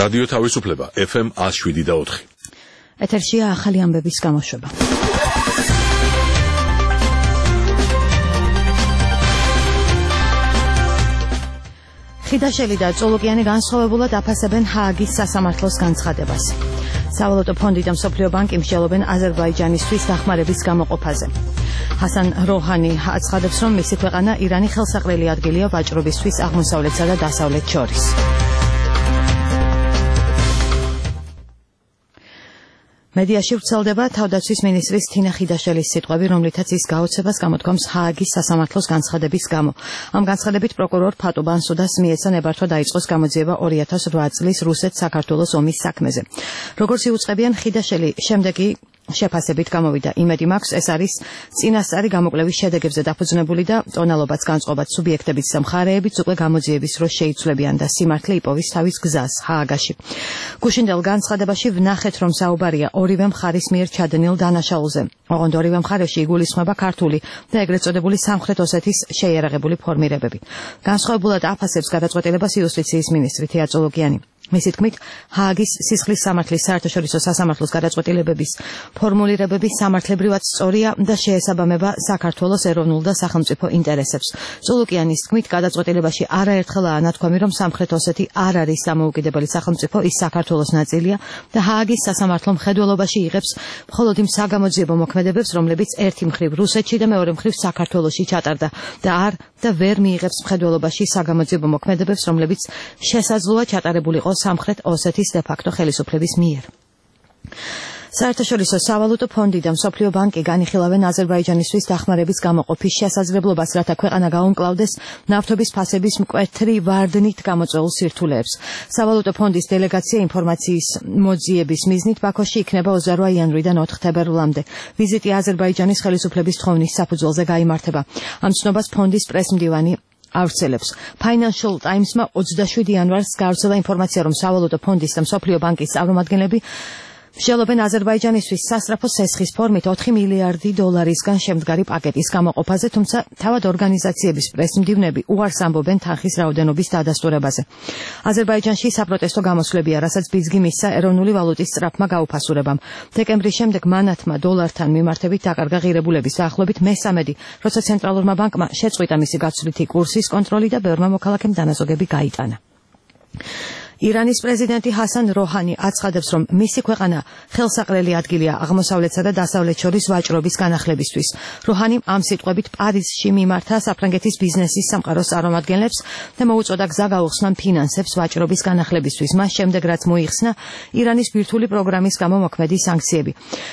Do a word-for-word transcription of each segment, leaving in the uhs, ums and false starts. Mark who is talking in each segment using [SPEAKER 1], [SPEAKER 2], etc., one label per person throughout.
[SPEAKER 1] რადიო თავისუფლება ეფ ემ one oh seven და four.
[SPEAKER 2] ეთერშია ახალი ამბების გამოშვება. ხიდაშელი და წოლოკიანი განსხვავებულად აფასებენ ჰააგის სასამართლოს განცხადებას. სავალუტო ფონდი და მსოფლიო ბანკი მსჯელობენ აზერბაიჯანისთვის დახმარების გამოყოფაზე. ჰასან როჰანი აცხადებს, რომ მისი ქვეყანა ირანი ხელსაყრელი ადგილია ვაჭრობისთვის აღმოსავლეთსა და დასავლეთ შორის. მედიაში ვრცელდება თავდაცვის მინისტრის თინა ხიდაშელის სიტყვები, რომლითაც ის გაოცებას გამოთქვამს ჰააგის სასამართლოს განცხადების გამო. ამ განცხადებით პროკურორ ფატუ ბანსუდას მიეცა ნებართვა დაიწყოს გამოძიება two thousand eight წლის რუსეთ-საქართველოს ომის საქმეზე. როგორც იუწყებიან, ხიდაშელი შემდეგი შეფასებით გამოვიდა. იმედი მაქვს, ეს არის წინასწარი გამოკვლევის შედეგებზე დაფუძნებული და ტონალობაც განწყობაც სუბიექტების და მხარეებიც უკვე გამოძიების დროს შეიცვლებიან და სიმართლე იპოვის თავის გზას ჰააგაში. გუშინდელ განცხადებაში ვნახეთ, რომ საუბარია ორივე მხარის მიერ ჩადენილ დანაშაულზე. ოღონდ ორივე მხარეში იგულისხმება ქართული და ეგრეთ წოდებული სამხრეთ ოსეთის შეიარაღებული ფორმირებები. განსხვავებულად აფასებს გადაწყვეტილებას იუსტიციის მინისტრი თია წოლოკიანი. მისი თქმით, ჰააგის სისხლის სამართლის საერთაშორისო სასამართლოს გადაწყვეტილებების ფორმულირებები სამართლებრივად სწორია და შეესაბამება საქართველოს ეროვნულ და სახელმწიფო ინტერესებს. წოლოკიანის თქმით, გადაწყვეტილებაში არაერთხელაა ნათქვამი, რომ სამხრეთ ოსეთი არ არის დამოუკიდებელი სახელმწიფო, ის საქართველოს ნაწილია და ჰააგის სასამართლო მხედველობაში იღებს მხოლოდ იმ საგამოძიებო მოქმედებებს, რომლებიც ერთი მხრივ რუსეთში და მეორე მხრივ საქართველოში ჩატარდა და არ და ვერ მიიღებს მხედველობაში საგამოძიებო მოქმედებებს, რომლებიც შესაძლოა ჩატარებული იყოს სამხრეთ ოსეთის de facto ხელისუფლების მიერ. საერთაშორისო სავალუტო ფონდი და მსოფლიო ბანკი განიხილავენ აზერბაიჯანისთვის დახმარების გამოყოფის შესაძლებლობას, რათა ქვეყანა გაუმკლავდეს ნავთობის ფასების მკვეთრი ვარდნით გამოწვეულ სირთულეებს. სავალუტო ფონდის დელეგაცია ინფორმაციის მოძიების მიზნით ბაქოში იქნება twenty-eight იანვრიდან four თებერვლამდე. ვიზიტი აზერბაიჯანის ხელისუფლების თხოვნის საფუძველზე გაიმართება. ამ ცნობას ფონდის პრესმდივანი ავრცელებს. Financial Times-მა twenty-seven იანვარს გავრცელა ინფორმაცია, რომ სავალუტო ფონდის და მსოფლიო ბანკის წარმომადგენლები მსჯელობენ აზერბაიჯანისთვის სასწრაფო სესხის ფორმით four მილიარდი დოლარისგან შემდგარი პაკეტის გამოყოფაზე, თუმცა თავად ორგანიზაციების პრესმდივნები უარს ამბობენ თანხის რაოდენობის დადასტურებაზე. აზერბაიჯანში საპროტესტო გამოსვლებია, რასაც ბიძგი მისცა ეროვნული ვალუტის სწრაფმა გაუფასურებამ. დეკემბრის შემდეგ მანათმა დოლართან მიმართებით დაკარგა ღირებულების დაახლოებით მესამედი, როცა ცენტრალურმა ბანკმა შეწყვიტა მისი გაცვლითი კურსის კონტროლი და ბევრმა მოქალაქემ დანაზოგები გაიტანა. ირანის პრეზიდენტი ჰასან როჰანი აცხადებს, რომ მისი ქვეყანა ხელსაყრელი ადგილია აღმოსავლეთსა და დასავლეთ შორის ვაჭრობის განახლებისთვის. როჰანიმ ამ სიტყვებით პარიზში მიმართა საფრანგეთის ბიზნესის სამყაროს წარმომადგენლებს და მოუწოდა გზა გაუხსნან ფინანსებს ვაჭრობის განახლებისთვის. მას შემდეგ, რაც მოიხსნა ირანის ბირთვული პროგრამის გამო მოქმედი სანქციები.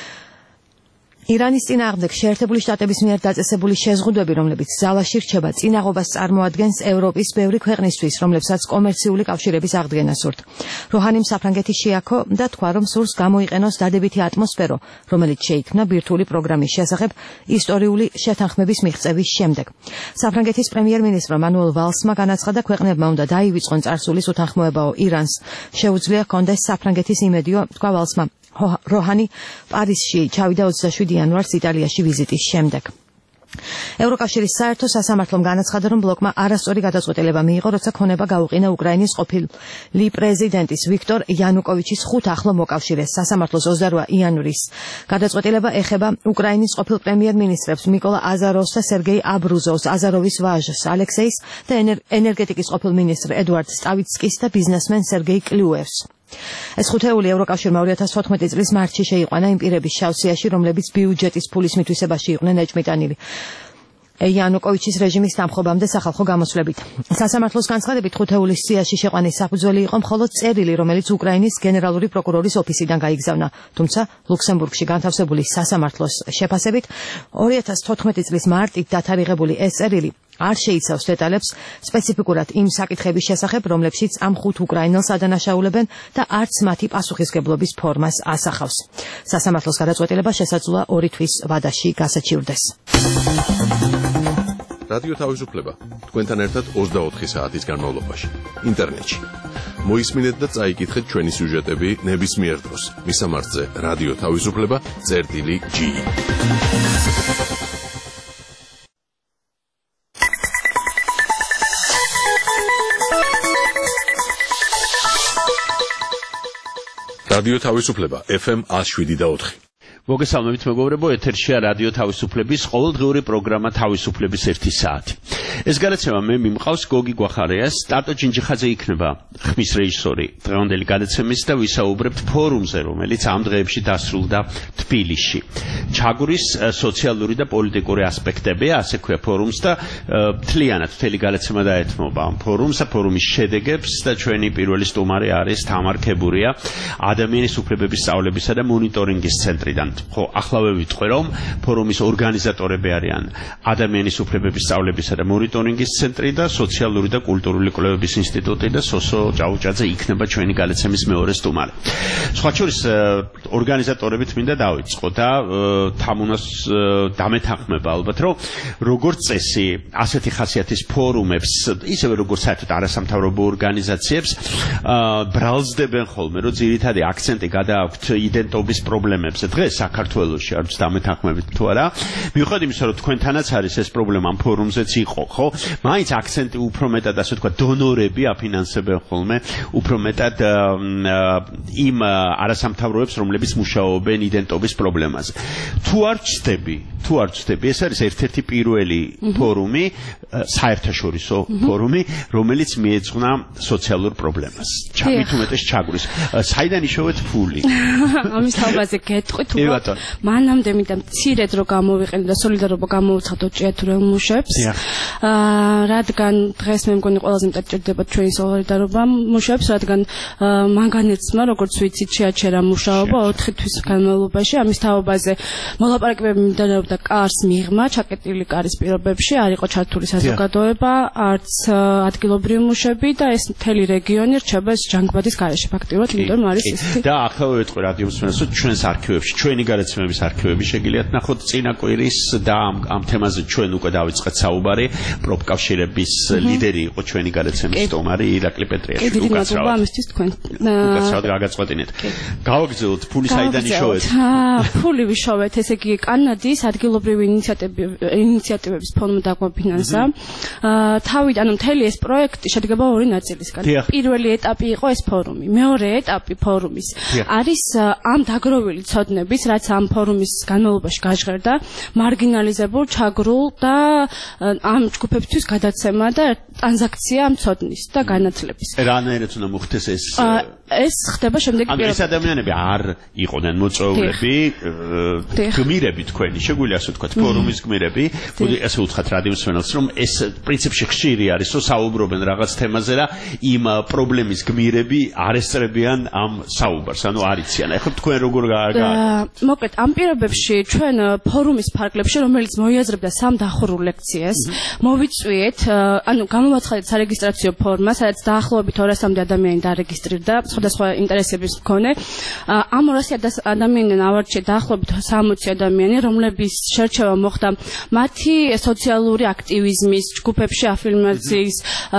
[SPEAKER 2] ირანის წინააღმდეგ შეერთებული შტატების მიერ დაწესებული შეზღუდვები, რომლებიც ზავაში რჩება, წინაღობას წარმოადგენს ევროპის ბევრი ქვეყნისთვის, რომლებსაც კომერციული კავშირების აღდგენა სურთ. როჰანიმ საფრანგეთის შეაქო და თქვა, რომ სურს გამოიყენოს დადებითი ატმოსფერო, რომელიც შეიქმნა ბირთვული პროგრამის შესახებ ისტორიული შეთანხმების მიღწევის შემდეგ. საფრანგეთის პრემიერ-მინისტრმა მანუელ ვალსმა განაცხადა, ქვეყნებმა უნდა დაივიწყონ წარსულის უთანხმოებაო ირანს. შეუძლია ჰქონდეს საფრანგეთის იმედიო, თქვა ვალსმა. როჰანი პარიზში ჩავიდა twenty-seven იანვარს იტალიაში ვიზიტის შემდეგ. ევროკავშირის საერთო სასამართლომ განაცხადა, რომ ბლოკმა არასწორი გადაწყვეტილება მიიღო, როცა ქონება გაუყენა უკრაინის ყოფილი პრეზიდენტის ვიქტორ იანუკოვიჩის ხუთ ახლო მოკავშირეს. სასამართლოს twenty-eight იანვრის გადაწყვეტილება ეხება უკრაინის ყოფილ პრემიერ-მინისტრებს მიკოლა აზაროვს და სერგეი აბრუზოვს, აზაროვის ვაჟს ალექსეის და ენერგეტიკის ყოფილ მინისტრ ედვარდ სტავიცკის და ბიზნესმენ სერგეი კლიუევს. ეს ხუთეული ევროკავშირმა twenty fourteen წლის მარტში შეიყვანა იმ პირების შავსიაში, რომლებიც ბიუჯეტის ფულის მითვისებაში იყვნენ ეჭმიტანილი იანუკოვიჩის რეჟიმის დამხობამდე სახალხო გამოსვლებით. სასამართლოს განცხადებით ხუთეულის სიაში შეყვანის საფუძველი იყო მხოლოდ წერილი, რომელიც უკრაინის გენერალური პროკურორის ოფისიდან გაიგზავნა. თუმცა ლუქსემბურგში განთავსებული სასამართლოს შეფასებით twenty fourteen წლის მარტით დათარიღებული ეს წერილი არ შეიცავს დეტალებს სპეციფიკურად იმ საკითხების შესახებ, რომლებშიც ამ ხუთ უკრაინელს ადანაშაულებენ და არც მათი პასუხისგებლობის ფორმას ასახავს. სასამართლოს გადაწყვეტილება შესაძლოა ორი თვის ვადაში გასაჩივრდეს.
[SPEAKER 1] რადიო თავისუფლება თქვენთან ერთად twenty-four საათის განმავლობაში ინტერნეტში. მოისმინეთ და წაიკითხეთ ჩვენი სიუჟეტები ნებისმიერ დროს. მისამართზე რადიო თავისუფლება წერტილი G. რადიო თავისუფლება F M one oh seven და four.
[SPEAKER 3] მოგესალმებით მეგობრებო, ეთერშია რადიო თავისუფლების ყოველდღიური პროგრამა თავისუფლების ერთი საათი. ეს გადაცემა მე მიმყავს გოგი გვახარია, სტატო ჯინჯიხაძე იქნება ხმის რეჟისორი დღევანდელი გადაცემის და ვისაუბრებთ ფორუმზე, რომელიც ამ დღეებში დასრულდა თბილისში. ჩაგურის სოციალური და პოლიტიკური ასპექტებია, ასე ქვია ფორუმს და მთლიანად მთელი გადაცემა დაეთმობა ამ ფორუმს და ფორუმის შედეგებს და ჩვენი პირველი სტუმარი არის თამარ ქებურია, ადამიანის უფლებების სწავლებისა და მონიტორინგის ცენტრიდან. ხო, ახლავე ვიტყვე, რომ ფორუმის ორგანიზატორები არიან ადამიანის უფლებების სწავლებისა და მონიტორინგის ცენტრი და სოციალური და კულტურული კვლევების ინსტიტუტი და სოსო ჭაუჭაძე იქნება ჩვენი გადაცემის მეორე სტუმარი. სხვა შორის ორგანიზატორებით მინდა დავიწყო და თამუნას დამეთანხმება ალბათ, რომ როგორც წესი ასეთი ხასიათის ფორუმებს, ისევე როგორც საერთოდ არასამთავრობო ორგანიზაციებს ბრალზდებენ ხოლმე, რომ ძირითადი აქცენტი გადააქვთ იდენტობის პრობლემებზე. დღეს საქართველოში არც დამეთანხმებით თუ არა. მიუხედავად იმისა, რომ თქვენთანაც არის ეს პრობლემა ამ ფორუმზეც იყო, ხო? მაინც აქცენტი უფრო მეტად, ასე ვთქვათ, დონორები აფინანსებენ ხოლმე, უფრო მეტად იმ არასამთავროებს, რომლებიც მუშაობენ იდენტობის პრობლემაზე. თუ არ ვწდები, თუ არ ვწდები, ეს არის ერთ-ერთი პირველი ფორუმი, საერთაშორისო ფორუმი, რომელიც მიეძღვნა სოციალურ პრობლემას. მით უმეტეს ჩაგურის. საიდან იშოვეთ ფული?
[SPEAKER 4] ამის თავაზე გეტყვით, უბრალოდ მანამდე მინდა მცირედ რო გამოვიყენო და სოლიდარობა გამოვცხადო ჭიათურელ მუშებს. აა რადგან დღეს მე მგონი ყველაზე მეტად ჭირდება ჩვენი სოლიდარობა მუშებს, რადგან მან განეცმა, როგორც ვიცით, შეაჩერა მუშაობა ოთხი თვის განმავლობაში. ამის თაობაზე მოლაპარაკებები მიმდინარეობდა კარს მიღმა, ჩაკეტილი კარის პირობებში, არ იყო ჩართული საზოგადოება, არც ადგილობრივი მუშები და ეს მთელი რეგიონი რჩება ჯანგბადის გარეშე ფაქტიურად, იმიტომ არის ისეთი.
[SPEAKER 3] და ახლა ვიტყვი რადიო მსმენელს, ჩვენს არქივებში, ჩვენი გადაცემების არქივები შეგიძლიათ ნახოთ წინა კვირის და ამ ამ თემაზე ჩვენ უკვე დავიწყეთ საუბარი. პროფკავშირების ლიდერი იყო ჩვენი გადაცემის სტუმარი ირაკლი პეტრიაშვილი.
[SPEAKER 4] უკაცრავად ამისთვის თქვენ.
[SPEAKER 3] უკაცრავად გაგაწყვეტინეთ. გავაგრძელოთ ფული საიდან იშოვეთ?
[SPEAKER 4] ფული ვიშოვეთ, ესე იგი კანადის ადგილობრივი ინიციატივების ფონდმა დაგვაფინანსა. თავით, ანუ მთელი ეს პროექტი შედგება ორი ნაწილისგან. პირველი ეტაპი იყო ეს ფორუმი. მეორე ეტაპი ფორუმის არის ამ დაგროვილი ცოდნების, რაც ამ ფორუმის განმავლობაში გაჟღერდა, მარგინალიზებულ, ჩაგრულ და ამ ჯგუფებისთვის გადაცემა და ტრანზაქცია ამ ცოდნის და განათლების.
[SPEAKER 3] რანაირად უნდა მოხდეს ეს?
[SPEAKER 4] ეს ხდება შემდეგი
[SPEAKER 3] პირობებში. ეს ადამიანები არ იყვნენ მოწვეულები, გმირები თქვენი, შეგვიძლია ასე ვთქვათ, ფორუმის გმირები, ასე ვთქვათ რადიო მსმენელს, რომ ეს პრინციპში ხშირი არის, რომ საუბრობენ რაღაც თემაზე და იმ პრობლემის გმირები არ ესწრებიან ამ საუბარს, ანუ არ იციან. ეხლა თქვენ როგორ გააკეთეთ?
[SPEAKER 4] მოკლედ, ამ პირობებში ჩვენ ფორუმის ფარგლებში, რომელიც მოიაზრებდა სამ დახურულ ლექციას, მოვიწვიეთ, ანუ გამოვაცხადეთ სარეგისტრაციო ფორმა, სადაც დაახლოებით ორასამდე ადამიანი დარეგისტრირდა, სხვადასხვა ინტერესების მქონე. ამ ორასი ადამიანიდან ავარჩიეთ დაახლოებით სამოცი ადამიანი, რომლების შერჩევა მოხდა მათი სოციალური აქტივიზმის, ჯგუფებში აფირმაციის,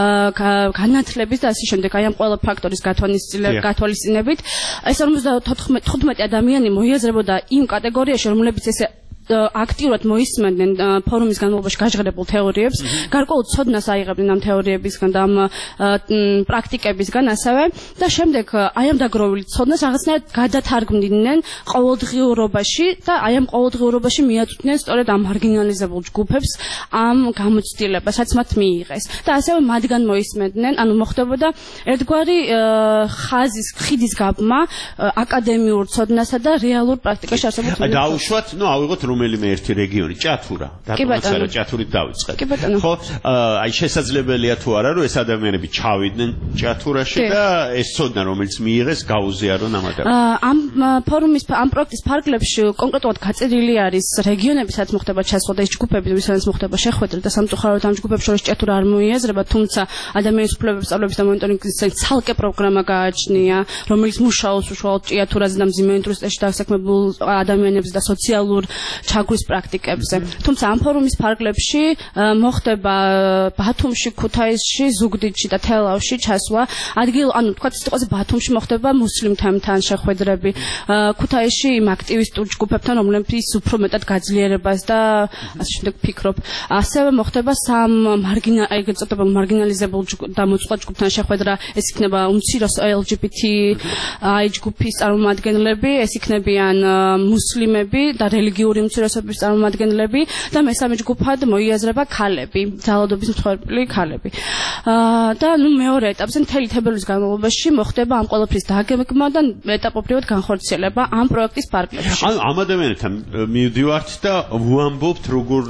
[SPEAKER 4] განათლების და ასე შემდეგ, აი ამ ყველა ფაქტორის გათვალისწინებით. ეს ორმოცდათხუთმეტი ადამიანი მოიაზრებოდა იმ კატეგორიაში, რომლებიც ესე აქტიურად მოისმენდნენ ფორუმის განმავლობაში გაჟღერებულ თეორიებს, გარკვეულ ცოდნას აიღებდნენ ამ თეორიებისგან და ამ პრაქტიკებისგან ასევე და შემდეგ აი ამ დაგროვილი ცოდნას რაღაცნაირად გადათარგმნიდნენ ყოველდღიურობაში და აი ამ ყოველდღიურობაში მიაწვდნენ სწორედ ამ მარგინალიზებულ ჯგუფებს ამ გამოცდილებას, რაც მათ მიიღეს და ასევე მათგან მოისმენდნენ, ანუ მოხდებოდა ერთგვარი ხაზის ხიდის გაბმა აკადემიურ ცოდნასა და რეალურ პრაქტიკაში არსებულ ცოდნას.
[SPEAKER 3] დაუშვათ, ნუ ავიღოთ რომელიმე ერთი რეგიონი, ჭათურა, დატოვებსა ჭათურით დავიწყეთ. ხო, აი შესაძლებელია თუ არა, რომ ეს ადამიანები ჩავიდნენ ჭათურაში და ეს ცოდნა, რომელიც მიიღეს, გაუზიარონ ამ ადამიანებს.
[SPEAKER 4] ამ ფორუმის ამ პროექტის ფარგლებში კონკრეტულად გაწერილი არის რეგიონები, სადაც მოხდება ჩასხვა და ეს ჯგუფები, ვისაც მოხდება შეხვედრა და სამწუხაროდ ამ ჯგუფებს შორის ჭათურა არ მოიაზრება, თუმცა ადამიანის უფლებების სწავლების და მონიტორინგის ცენტრის ცალკე პროგრამა გააჩნია, რომელიც მუშაობს უშუალოდ ჭიათურაზე და მძიმე ინდუსტრიაში დასაქმებულ ადამიანებზე და სოციალურ ჩაგვრის პრაქტიკებზე. თუმცა ამ ფორუმის ფარგლებში მოხდება ბათუმში, ქუთაისში, ზუგდიდში და თელავში ჩასვლა. ადგილ, ანუ თქვა სიტყვაზე ბათუმში მოხდება მუსლიმ თემთან შეხვედრები. ქუთაისში იმ აქტივისტურ ჯგუფებთან, რომლებიც უფრო მეტად გაძლიერებას და ასე შემდეგ ფიქრობ. ასევე მოხდება სამ მარგინა, ეგრეთ წოდებულ მარგინალიზებულ და მოწყვლად ჯგუფთან შეხვედრა. ეს იქნება უმცირეს ელ ჯი ბი თი აი ჯგუფის წარმომადგენლები, ეს იქნებიან მუსლიმები და რელიგიური უმცირესობების წარმომადგენლები და მესამე ჯგუფად მოიაზრება ქალები, ძალადობის მსხვერპლი ქალები. და ნუ მეორე ეტაპზე მთელი თებერვლის განმავლობაში მოხდება ამ ყველაფრის დაგეგმა და ეტაპობრივად განხორციელება ამ პროექტის ფარგლებში.
[SPEAKER 3] ანუ ამ ადამიანებთან მივდივართ და ვუამბობთ როგორ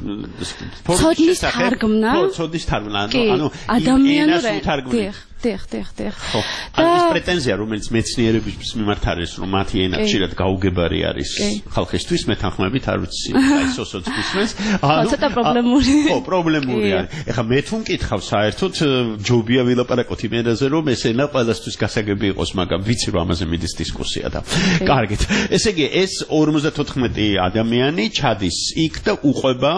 [SPEAKER 4] ცოდნის თარგმნა.
[SPEAKER 3] ცოდნის თარგმნა, ანუ
[SPEAKER 4] ადამიანურ
[SPEAKER 3] თარგმნა.
[SPEAKER 4] დიახ, დიახ, დიახ.
[SPEAKER 3] და ის პრეტენზია, რომელიც მეცნიერების მიმართ არის, რომ მათი ენა ხშირად გაუგებარი არის ხალხისთვის, მეთანხმებით არ ვიცი, აი სოსოც გისმენს.
[SPEAKER 4] ანუ ცოტა პრობლემური.
[SPEAKER 3] ხო, პრობლემური არის. ეხლა მე თუ მკითხავ საერთოდ ჯობია ვილაპარაკოთ იმენაზე, რომ ეს ენა ყველასთვის გასაგები იყოს, მაგრამ ვიცი რომ ამაზე მიდის დისკუსია და. კარგით. ესე იგი, ეს ორმოცდათოთხმეტი ადამიანი ჩადის იქ და უყვება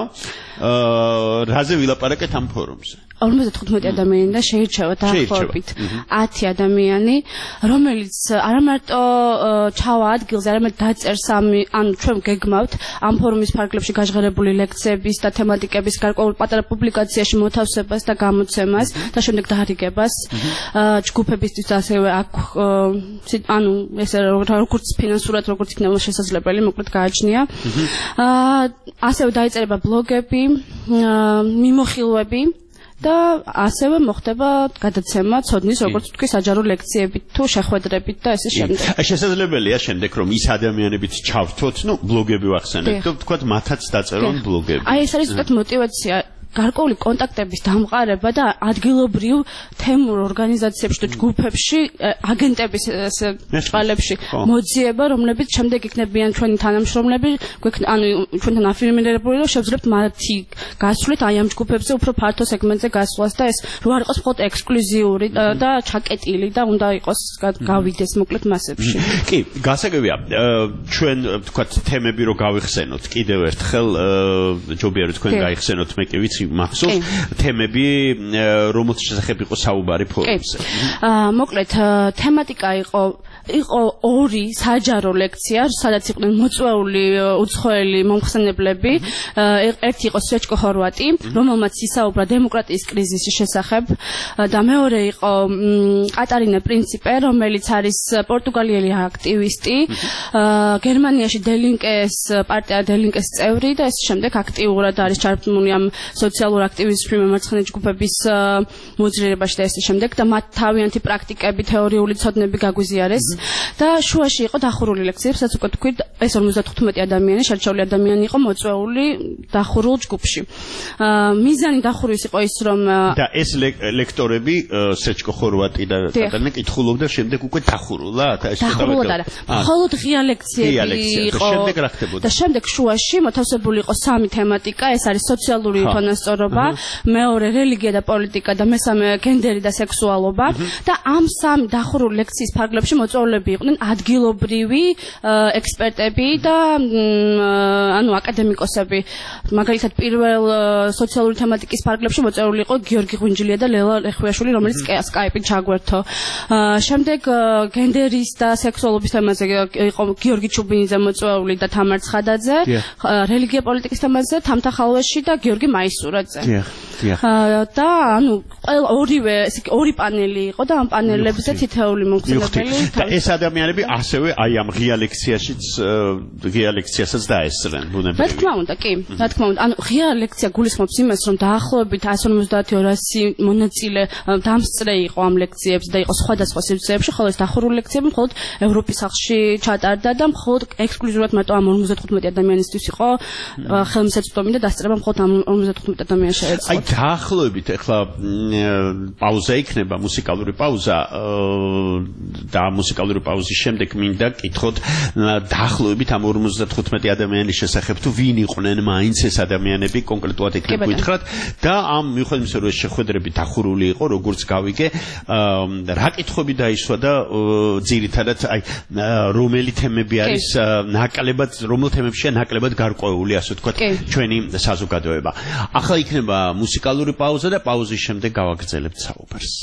[SPEAKER 3] აა რაზე ვილაპარაკეთ ამ ფორუმზე.
[SPEAKER 4] ორმოცდათოთხმეტი ადამიანი და შეირჩევა დაახლოებით ათი ადამიანი, რომელიც არა მარტო ჩავა ადგილზე, არამედ დაწერს ამი, ანუ ჩვენ გეგმავთ ამ ფორუმის ფარგლებში გაჟღერებული ლექციების და თემატიკების გარკვეულ პატარა პუბლიკაციაში მოთავსებას და გამოცემას და შემდეგ დაარიგებას ჯგუფებისთვის ასევე აქ ანუ ესე როგორც ფინანსურად როგორც იქნება შესაძლებელი, მოკლედ გააჩნია. ასევე დაიწერება ბლოგები, მიმოხილვები და ასევე მოხდება გადაცემა ცოდნის როგორც თქვი საჯარო ლექციებით თუ შეხვედრებით და ესე შემდეგ.
[SPEAKER 3] შესაძლებელია შემდეგ რომ ის ადამიანებიც ჩავრთოთ, ნუ ბლოგები ვახსენებთ, და თქვათ მათაც დაწერონ ბლოგები.
[SPEAKER 4] აი ეს არის ზუსტად мотиваცია გარკვეული კონტაქტების დამყარება და ადგილობრივ თემურ ორგანიზაციებში და ჯგუფებში აგენტების წყალებში მოძიება, რომლებიც შემდეგ იქნებიან ჩვენი თანამშრომლები, ანუ ჩვენთან აფირმირებული, რომ შევძლებთ მათი გასვლით აი ამ ჯგუფებზე უფრო ფართო სეგმენტზე გასვლას და ეს რო არ იყოს მხოლოდ ექსკლუზიური და ჩაკეტილი და უნდა იყოს გავიდეს მოკლედ მასებში.
[SPEAKER 3] კი, გასაგებია, ჩვენ თქვათ თემები რო გავიხსენოთ, კიდევ ერთხელ ჯობია რომ თქვენ გაიხსენოთ, მე კი ვიცი მახსოვს თემები რომელთა შესახებ იყო საუბარი ფორუმზე.
[SPEAKER 4] აა მოკლედ თემატიკა იყო იყო ორი საჯარო ლექცია, სადაც იყვნენ მოწვეული უცხოელი მომხსენებლები. ერთი იყო სვეჩკო ჰორვატი, რომელმაც ისაუბრა დემოკრატიის კრიზისის შესახებ და მეორე იყო კატარინა პრინციპე, რომელიც არის პორტუგალიელი აქტივისტი, გერმანიაში დელინკეს პარტია დელინკეს წევრი და ეს შემდეგ აქტიურად არის ჩართული ამ სოციალურ აქტივიზმში მემარცხენე ჯგუფების მოძრაობაში და ესე შემდეგ და მათ თავიანთი პრაქტიკები, თეორიული ცოდნები გაგვიზიარეს. და შუაში იყო დახურული ლექციები, სადაც უკვე თქვით, ეს ორმოცდათოთხმეტი ადამიანი, შერჩეული ადამიანი იყო მოწვეული დახურულ ჯგუფში. მიზანი დახურვის იყო ის, რომ
[SPEAKER 3] და ეს ლექტორები სერჩკო ხორვატი და კატარინა კითხულობდა შემდეგ უკვე დახურულა, ეს
[SPEAKER 4] დახურულა არა. მხოლოდ ღია ლექციები იყო.
[SPEAKER 3] შემდეგ რა ხდებოდა?
[SPEAKER 4] და შემდეგ შუაში მოთავსებული იყო სამი თემატიკა, ეს არის სოციალური უთანასწორობა, მეორე რელიგია და პოლიტიკა და მესამე გენდერი და სექსუალობა და ამ სამი დახურული ლექციის ფარგლებში მოწვეულები იყვნენ ადგილობრივი ექსპერტები და ანუ აკადემიკოსები. მაგალითად პირველ სოციალური თემატიკის ფარგლებში მოწვეული იყო გიორგი ღვინჯლია და ლელა ლეხვიაშვილი, რომელიც სკაიპით ჩაგვერთო. შემდეგ გენდერის და სექსუალობის თემაზე იყო გიორგი ჩუბინიძე მოწვეული და თამარ ცხადაძე, რელიგია პოლიტიკის თემაზე თამთა ხალვეში და გიორგი მაისურაძე. და ანუ ორივე ორი პანელი იყო და ამ პანელებზე თითოეული მომხსენებელი
[SPEAKER 3] და ეს ადამიანები ასევე აი ამ ღია ლექციაშიც ღია ლექციასაც დაესწრენ ბუნებრივი.
[SPEAKER 4] რა თქმა უნდა, კი, რა თქმა უნდა. ანუ ღია ლექცია გულისხმობს იმას, რომ დაახლოებით εκατს ორმოცდაათი ორასი მონაწილე დამსწრე იყო ამ ლექციებში და იყო სხვადასხვა სივრცეებში, ხოლო ეს დახურული ლექციები მხოლოდ ევროპის სახლში ჩატარდა და მხოლოდ ექსკლუზიურად მარტო ამ ორმოცდათოთხმეტი ადამიანისთვის იყო ხელმისაწვდომი და დასწრება მხოლოდ ამ ორმოცდათოთხმეტი ადამიანს შეეძლო.
[SPEAKER 3] აი დაახლოებით ახლა პაუზა იქნება, მუსიკალური პაუზა და მუსიკალური მუსიკალური პაუზის შემდეგ მინდა კითხოთ დაახლოებით ამ ორმოცდათხუთმეტი ადამიანის შესახებ თუ ვინ იყვნენ მაინც ეს ადამიანები კონკრეტულად ეკნებ გითხრათ და ამ მიუხედავად იმისა რომ ეს შეხვედრები დახურული იყო როგორც გავიგე რა კითხვები დაისვა და ძირითადად აი რომელი თემები არის ნაკლებად რომელ თემებშია ნაკლებად გარკვეული ასე ვთქვათ ჩვენი საზოგადოება ახლა იქნება მუსიკალური პაუზა და პაუზის შემდეგ გავაგრძელებთ საუბარს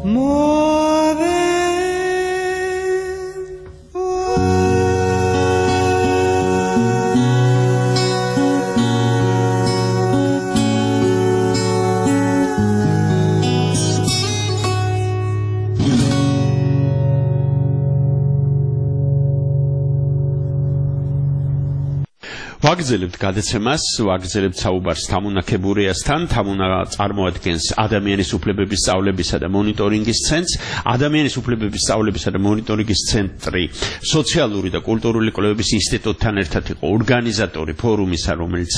[SPEAKER 5] more than
[SPEAKER 3] ვაგრძელებთ გადაცემას, ვაგრძელებთ საუბარს თამუნაქებურიასთან, თამუნა წარმოადგენს ადამიანის უფლებების სწავლებისა და მონიტორინგის ცენტრს, ადამიანის უფლებების სწავლებისა და მონიტორინგის ცენტრი სოციალური და კულტურული კვლევების ინსტიტუტთან ერთად იყო ორგანიზატორი ფორუმისა, რომელიც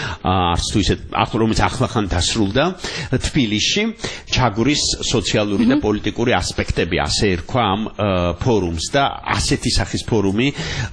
[SPEAKER 3] არც თუ ისე რომელიც ახლახან დასრულდა თბილისში, ჩაგურის სოციალური და პოლიტიკური ასპექტები, ასე ერქვა ამ ფორუმს და ასეთი სახის ფორუმი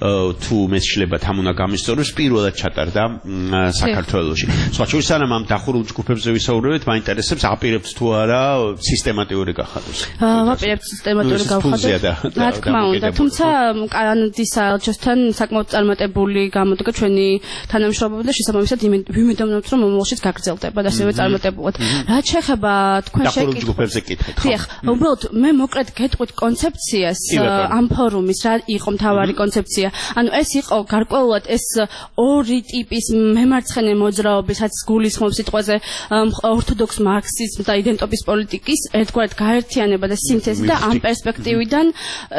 [SPEAKER 3] თუ მეცშლება თამუნა გამისწორებს პირველად ჩატარდა საქართველოში. სხვა შორის სანამ ამ დახურულ ჯგუფებზე ვისაუბრებთ, მაინტერესებს აპირებთ თუ არა სისტემატიური გახადოს.
[SPEAKER 4] ვაპირებთ სისტემატიური გავხადოს. რა თქმა უნდა, თუმცა კანადის საელჩოსთან საკმაოდ წარმატებული გამოდგა ჩვენი თანამშრომლობა და შესაბამისად ვიმედოვნებთ, რომ მომავალშიც გაგრძელდება და ასევე წარმატებულად. რაც შეეხება თქვენ
[SPEAKER 3] დახურულ ჯგუფებზე კითხეთ.
[SPEAKER 4] დიახ, უბრალოდ მე მოკლედ გეტყვით კონცეფციას ამ ფორუმის, რა იყო მთავარი კონცეფცია. ანუ ეს იყო გარკვეულად ეს ორი ტიპის მემარცხენე მოძრაობის, რაც გულისხმობს სიტყვაზე ორთოდოქს მარქსიზმ და იდენტობის პოლიტიკის ერთგვარად გაერთიანება და სინთეზი და ამ პერსპექტივიდან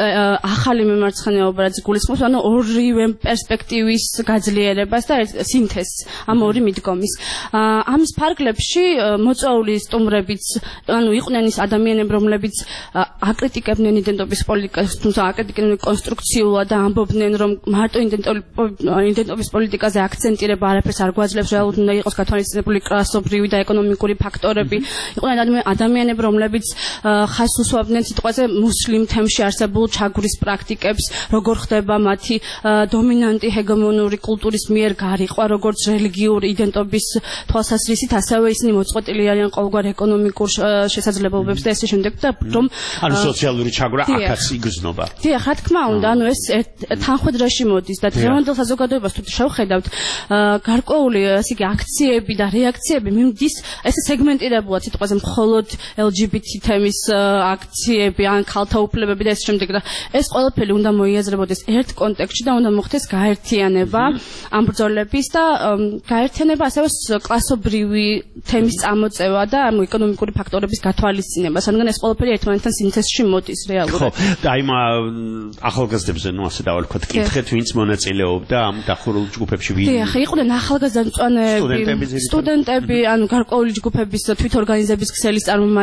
[SPEAKER 4] ახალი მემარცხენეობა, რაც გულისხმობს, ანუ ორივე პერსპექტივის გაძლიერებას და სინთეზს, ამ ორი მიდგომის. ამის ფარგლებში მოწვეული სტუმრებიც, ანუ იყვნენ ის ადამიანები, რომლებიც აკრიტიკებდნენ იდენტობის პოლიტიკას, თუმცა აკრიტიკებდნენ კონსტრუქციულად და ამბობდნენ, რომ მარტო იდენტობის პოლიტიკაზე აქცენტირება არაფერს არ გვაძლევს, რეალურად უნდა იყოს გათვალისწინებული კლასობრივი და ეკონომიკური ფაქტორები. იყვნენ ადამიანები, რომლებიც ხაზს უსვამდნენ სიტყვაზე მუსლიმ თემში არსებულ ჩაგვრის პრაქტიკებს, როგორ ხდება მათი დომინანტი ჰეგემონური კულტურის მიერ გარიყვა, როგორც რელიგიური იდენტობის თვალსაზრისით, ასევე ისინი მოწყვეტილი არიან ყოველგვარ ეკონომიკურ შესაძლებლობებს და ესე შემდეგ და რომ
[SPEAKER 3] ანუ სოციალური ჩაგვრა აქაც იგრძნობა.
[SPEAKER 4] დიახ, რა თქმა უნდა, ანუ ეს თანხვედრაში მოდის და დღევანდელ საზოგადოებას თუ შევხედავთ, გარკვეული ასე იგი აქციები და რეაქციები მიმდის ესე სეგმენტირებულად სიტყვაზე მხოლოდ ელ ჯი ბი თი თემის აქციები ან ქალთა უფლებები და ეს შემდეგ და ეს ყველაფერი უნდა მოიაზრებოდეს ერთ კონტექსტში და უნდა მოხდეს გაერთიანება ამ ბრძოლების და გაერთიანება ასევე კლასობრივი თემის წამოწევა და ამ ეკონომიკური ფაქტორების გათვალისწინება, სანამ ეს ყველაფერი ერთმანეთთან სინთეზში მოდის რეალურად.
[SPEAKER 3] ხო, და იმ ახალგაზრდებზე ნუ ასე დავარქვათ, კითხეთ, ვინც მონაწილეობდა ამ დახურულ ჯგუფებში ვინ?
[SPEAKER 4] დიახ, იყვნენ ახალგაზრდა მწვანეები, სტუდენტები, ანუ გარკვეული ჯგუფების თვითორგანიზების ქსელის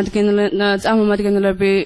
[SPEAKER 4] წარმომადგენლები,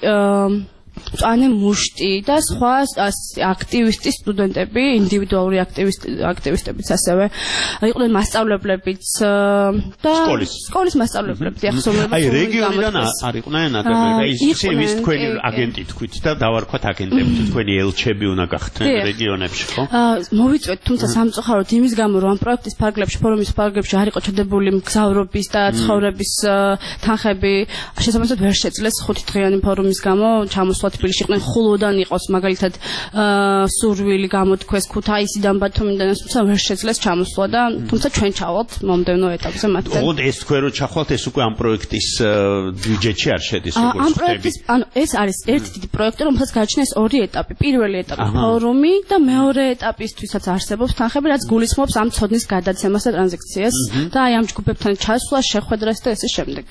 [SPEAKER 4] მწვანე მუშტი და სხვა აქტივისტი სტუდენტები, ინდივიდუალური აქტივისტებიც ასევე. იყვნენ მასწავლებლებიც და სკოლის მასწავლებლები.
[SPEAKER 3] აი რეგიონიდან არ იყვნენ ადამიანები, ისინი ვის თქვენი აგენტი თქვით და დავარქვათ აგენტები, თქვენი ელჩები უნდა გახდნენ რეგიონებში, ხო?
[SPEAKER 4] მოვიწვეთ, თუმცა სამწუხაროდ იმის გამო, რომ ამ პროექტის ფარგლებში, ფორუმის ფარგლებში არ იყო ჩადებული მგზავრობის და ცხოვრების თანხები, შესაბამისად ვერ შეძლეს ხუთი დღიანი ფორუმის გამო ჩამოსვლა თბილისში. იყვნენ ხულოდან იყოს მაგალითად სურვილი გამოთქვეს ქუთაისიდან, ბათუმიდან, თუმცა ვერ შეძლეს ჩამოსვლა და თუმცა ჩვენ ჩავალთ მომდევნო ეტაპზე მათთან.
[SPEAKER 3] ოღონდ ეს თქვენ რო ჩახვალთ, ეს უკვე ამ პროექტის ბიუჯეტში არ შედის როგორც
[SPEAKER 4] ამ პროექტის, ანუ ეს არის ერთი დიდი პროექტი, რომელსაც გააჩნია ეს ორი ეტაპი. პირველი ეტაპი ფორუმი და მეორე ეტაპისთვისაც არსებობს თანხები, რაც გულისხმობს ამ ცოდნის გადაცემას და ტრანზაქციას და აი ამ ჯგუფებთან ჩასვლას, შეხვედრას და ესე შემდეგ.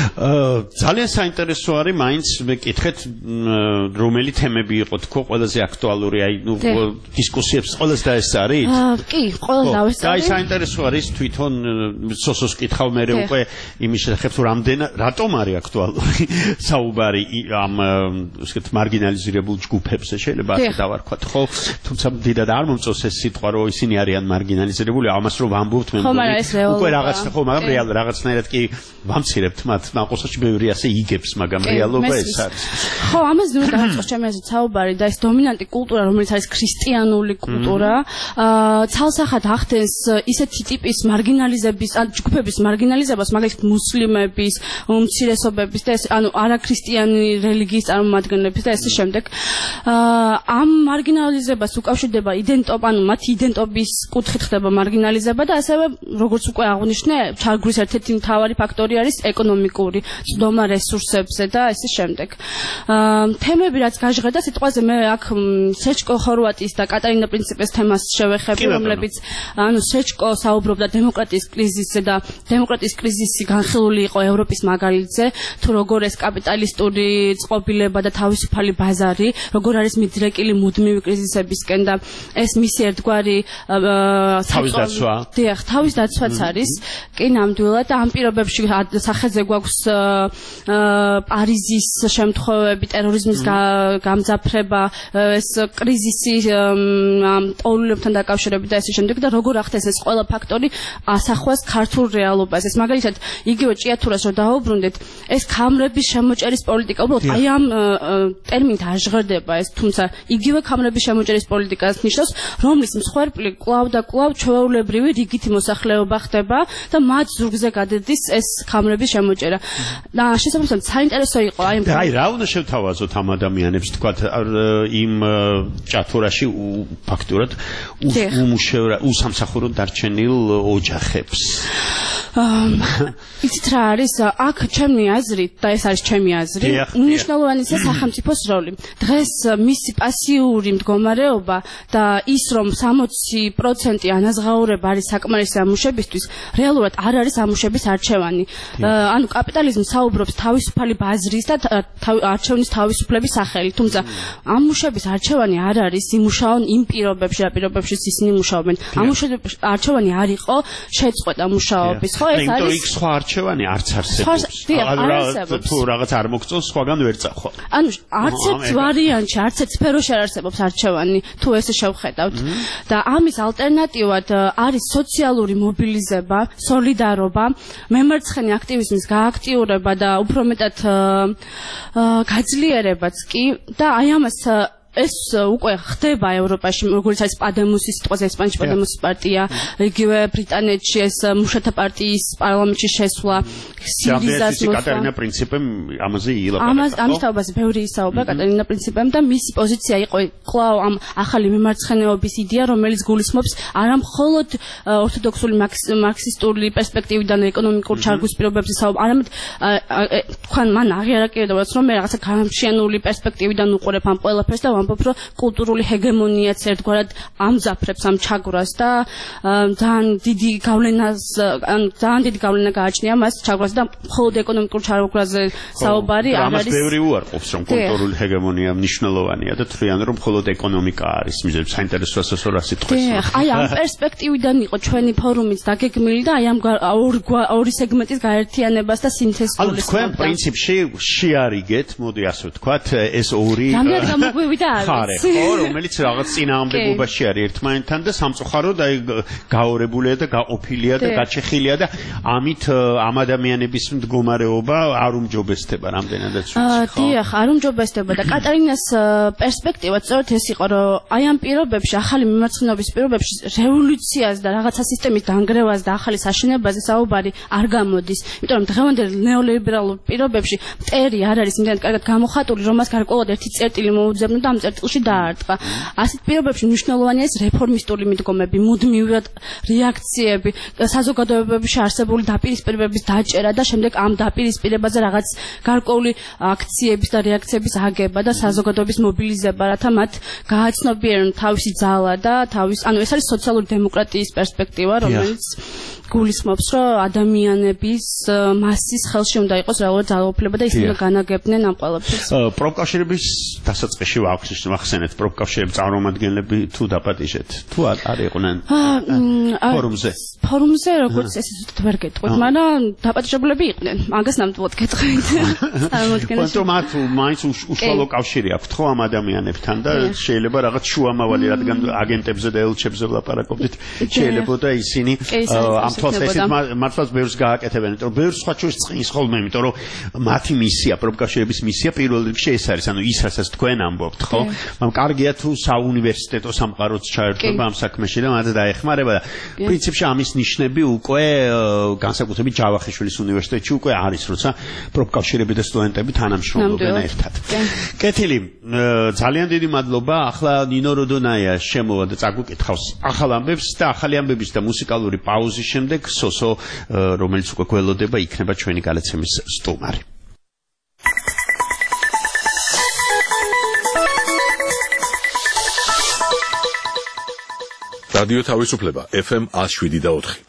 [SPEAKER 3] ძალიან საინტერესო არის მაინც მეკითხეთ რომელი თემები იყო თქო ყველაზე აქტუალური, აი ნუ დისკუსიებს ყველას დაესწარით?
[SPEAKER 4] კი, ყველას დავესწარი.
[SPEAKER 3] და აი საინტერესო არის თვითონ სოსოს კითხავ მე უკვე იმის შესახებ თუ რამდენ რატომ არის აქტუალური საუბარი ამ ისეთ მარგინალიზირებულ ჯგუფებზე, შეიძლება ასე დავარქვათ, ხო? თუმცა დიდად არ მომწონს ეს სიტყვა, რომ ისინი არიან მარგინალიზირებული, ამას რომ ვამბობთ მე უკვე რაღაც ხო, მაგრამ რეალ რაღაცნაირად კი ვამცირებთ მათ, მაყოსაში ბევრი ასე იგებს, მაგრამ რეალობა ეს არის.
[SPEAKER 4] ხო, ამას მიზნული დაიწყოს ჩემი აზრით საუბარი და ეს დომინანტი კულტურა, რომელიც არის ქრისტიანული კულტურა, ცალსახად ახდენს ისეთი ტიპის მარგინალიზების, ან ჯგუფების მარგინალიზებას, მაგალითად მუსლიმების, უმცირესობების და ეს ანუ არაქრისტიანი რელიგიის წარმომადგენლების და ესე შემდეგ. ამ მარგინალიზებას უკავშირდება იდენტობა, ანუ მათი იდენტობის კუთხით ხდება მარგინალიზება და ასევე როგორც უკვე აღვნიშნე, ჩარგვრის ერთ-ერთი მთავარი ფაქტორი არის ეკონომიკური წვდომა რესურსებზე და ესე შემდეგ. თემები რაც გაჟღერდა სიტყვაზე მე აქ სეჩკო ხორვატის და კატერინა პრინციპეს თემას შევეხები, რომლებიც ანუ სეჩკო საუბრობდა დემოკრატიის კრიზისზე და დემოკრატიის კრიზისი განხილული იყო ევროპის მაგალითზე, თუ როგორ ეს კაპიტალისტური წყობილება და თავისუფალი ბაზარი, როგორ არის მიდრეკილი მუდმივი კრიზისებისკენ და ეს მისი ერთგვარი
[SPEAKER 3] თავის დაცვა.
[SPEAKER 4] დიახ, თავის დაცვაც არის. კი, ნამდვილად და ამ პირობებში სახელზე გვაქვს პარიზის შემთხვევები, ტერორიზმის გამძაფრება, ეს კრიზისი ტოლულებთან დაკავშირებით და ესე შემდეგ და როგორ ახდენს ეს ყველა ფაქტორი ასახვას ქართულ რეალობას. ეს მაგალითად იგივე ჭიათურას რო დაუბრუნდეთ, ეს ქამრების შემოჭერის პოლიტიკა უბრალოდ აი ამ ტერმინით აღჟღერდება ეს, თუმცა იგივე ქამრების შემოჭერის პოლიტიკას ნიშნავს, რომლის მსხვერპლი კვლავ და კვლავ ჩვეულებრივი რიგითი მოსახლეობა ხდება და მათ ზურგზე გადადის ეს ქამრების შემოჭერა. და შესაბამისად საინტერესო იყო აი
[SPEAKER 3] აი რა უნდა შევთავაზოთ ამ ადამიანებს, თქვათ იმ ჭათურაში ფაქტურად უმუშევრა უსამსახუროდ დარჩენილ ოჯახებს.
[SPEAKER 4] იცით რა არის, აქ ჩემი აზრით და ეს არის ჩემი აზრი, უნიშნელოვანია სახელმწიფოს როლი. დღეს მისი პასიური მდგომარეობა და ის რომ სამოცი პროცენტი ანაზღაურება არის საკმარისი ამუშებისთვის, რეალურად არ არის ამუშების არჩევანი. ანუ კაპიტალიზმი საუბრობს თავისუფალი ბაზრის და არჩევნის თავისუფლების სახელით, თუმცა ამუშების არჩევანი არ არის იმუშაონ იმ პირობებში, რა პირობებშიც ისინი მუშაობენ. ამუშების არჩევანი არ იყო შეწყვეტა მუშაობის, ხო? ეს არის
[SPEAKER 3] იქ სხვა არჩევანი არც არსებობს. ანუ თუ რაღაც არ მოგწონს, სხვაგან ვერ წახვა.
[SPEAKER 4] ანუ არც ერთ ვარიანტში, არც ერთ სფეროში არ არსებობს არჩევანი, თუ ესე შევხედავთ. და ამის ალტერნატივად არის სოციალური მობილიზება, სოლიდარობა, მემარცხენე აქტივიზმის გააქტიურება და უფრო მეტად გაძლიერებაც კი და აი ამას ეს უკვე ხდება ევროპაში, როგორც არის პადემოსის სიტყვაზე, ესპანეთში პადემოსის პარტია, იგივე ბრიტანეთში ეს მუშათა პარტიის პარლამენტში შესვლა, სირიზას მოსვლა.
[SPEAKER 3] კატერინა პრინციპემ ამაზე ილაპარაკა.
[SPEAKER 4] ამას ამის თავაზე ბევრი ისაუბრა კატერინა პრინციპემ და მისი პოზიცია იყო კვლავ ამ ახალი მემარცხენეობის იდეა, რომელიც გულისხმობს არა მხოლოდ ორთოდოქსული მარქსისტული პერსპექტივიდან ეკონომიკურ ჩარგვის პირობებზე საუბრობს, არამედ თქვენ მან აღიარებდათ, რომ მე რაღაცა გამშენებული პერსპექტივიდან უყურებ ამ ყველაფერს და ვამბობ, რომ კულტურული ჰეგემონიაც ერთგვარად ამძაფრებს ამ ჩაგვრას და ძალიან დიდი გავლენას, ან ძალიან დიდი გავლენა გააჩნია მას ჩაგვრას და მხოლოდ ეკონომიკურ ჩაგვრაზე საუბარი არ არის.
[SPEAKER 3] ამას ბევრი უარყოფს, რომ კულტურული ჰეგემონია მნიშვნელოვანია და თვლიან, რომ მხოლოდ ეკონომიკა არის მიზეზი. საინტერესო ასასო სიტყვის.
[SPEAKER 4] აი ამ პერსპექტივიდან იყო ჩვენი ფორუმიც დაგეგმილი და აი ამ ორი სეგმენტის გაერთიანებას და სინთეზს
[SPEAKER 3] გულისხმობდა. ანუ თქვენ პრინციპში შეარიგეთ, მოდი ასე ვთქვათ, ეს ორი ხარე, ხო, რომელიც რაღაც წინააღმდეგობაში არის ერთმანეთთან და სამწუხაროდ აი გაორებულია და გაყოფილია და გაჩეხილია და ამით ამ ადამიანების მდგომარეობა არ უმჯობესდება რამდენადაც ვიცი, ხო?
[SPEAKER 4] დიახ, არ უმჯობესდება და კატარინას პერსპექტივა სწორედ ეს იყო, რომ აი ამ პირობებში, ახალი მიმარცხენეობის პირობებში რევოლუციას და რაღაცა სისტემის დანგრევას და ახალი საშენებაზე საუბარი არ გამოდის, იმიტომ რომ დღევანდელ ნეოლიბერალურ პირობებში მტერი არ არის იმდენად კარგად გამოხატული, რომ მას გარკვეულად ერთი წერტილი მოუძებნა და ამ წერტილში დაარტყა. ასეთ პირობებში მნიშვნელოვანია ეს რეფორმისტული მიდგომები, მუდმივად რეაქციები, საზოგადოებებში არსებული დაპირისპირებების დაჭერა და შემდეგ ამ დაპირისპირებაზე რაღაც გარკვეული აქციების და რეაქციების აგება და საზოგადოების მობილიზება, რათა მათ გააცნობიერონ თავისი ძალა და თავის, ანუ ეს არის სოციალური დემოკრატიის პერსპექტივა, რომელიც გულისხმობს, რომ ადამიანების მასის ხელში უნდა იყოს რაღაც ძალაუფლება და ისინი განაგებდნენ ამ ყველაფერს.
[SPEAKER 3] პროფკავშირების დასაწყისში ვახსენეთ, პროფკავშირების წარმომადგენლები თუ დაპატიჟეთ, თუ არ იყვნენ ფორუმზე.
[SPEAKER 4] ფორუმზე როგორც ესე ზუსტად ვერ გეტყვით, მაგრამ დაპატიჟებულები იყვნენ. მაგას ნამდვილად გეტყვით.
[SPEAKER 3] წარმომადგენლები. თუმცა მათ მაინც უშუალო კავშირი აქვთ ხო ამ ადამიანებთან და შეიძლება რაღაც შუამავალი, რადგან აგენტებზე და ელჩებზე ვლაპარაკობდით, შეიძლება და ისინი ამ მართლაც ესეთ მართლაც ბევრს გააკეთებენ, იმიტომ რომ ბევრ სხვა ჩვენს წინს ხოლმე, იმიტომ რომ მათი მისია, პროფკავშირების მისია პირველ რიგში ეს არის, ანუ ის რასაც თქვენ ამბობთ, ხო? მაგრამ კარგია თუ საუნივერსიტეტო სამყაროც ჩაერთვება ამ საქმეში და მათ დაეხმარება და პრინციპში ამის ნიშნები უკვე განსაკუთრებით ჯავახიშვილის უნივერსიტეტში უკვე არის, როცა პროფკავშირები და სტუდენტები თანამშრომლობენ ერთად. კეთილი, ძალიან დიდი მადლობა. ახლა ნინო როდონაია შემოვა და წაგვიკითხავს ახალ ამბებს და ახალი ამბების და მუსიკალური პაუზის შემდეგ სოსო, რომელიც უკვე გველოდება, იქნება ჩვენი გადაცემის სტუმარი.
[SPEAKER 1] რადიო თავისუფლება ეფ ემ one oh seven და four.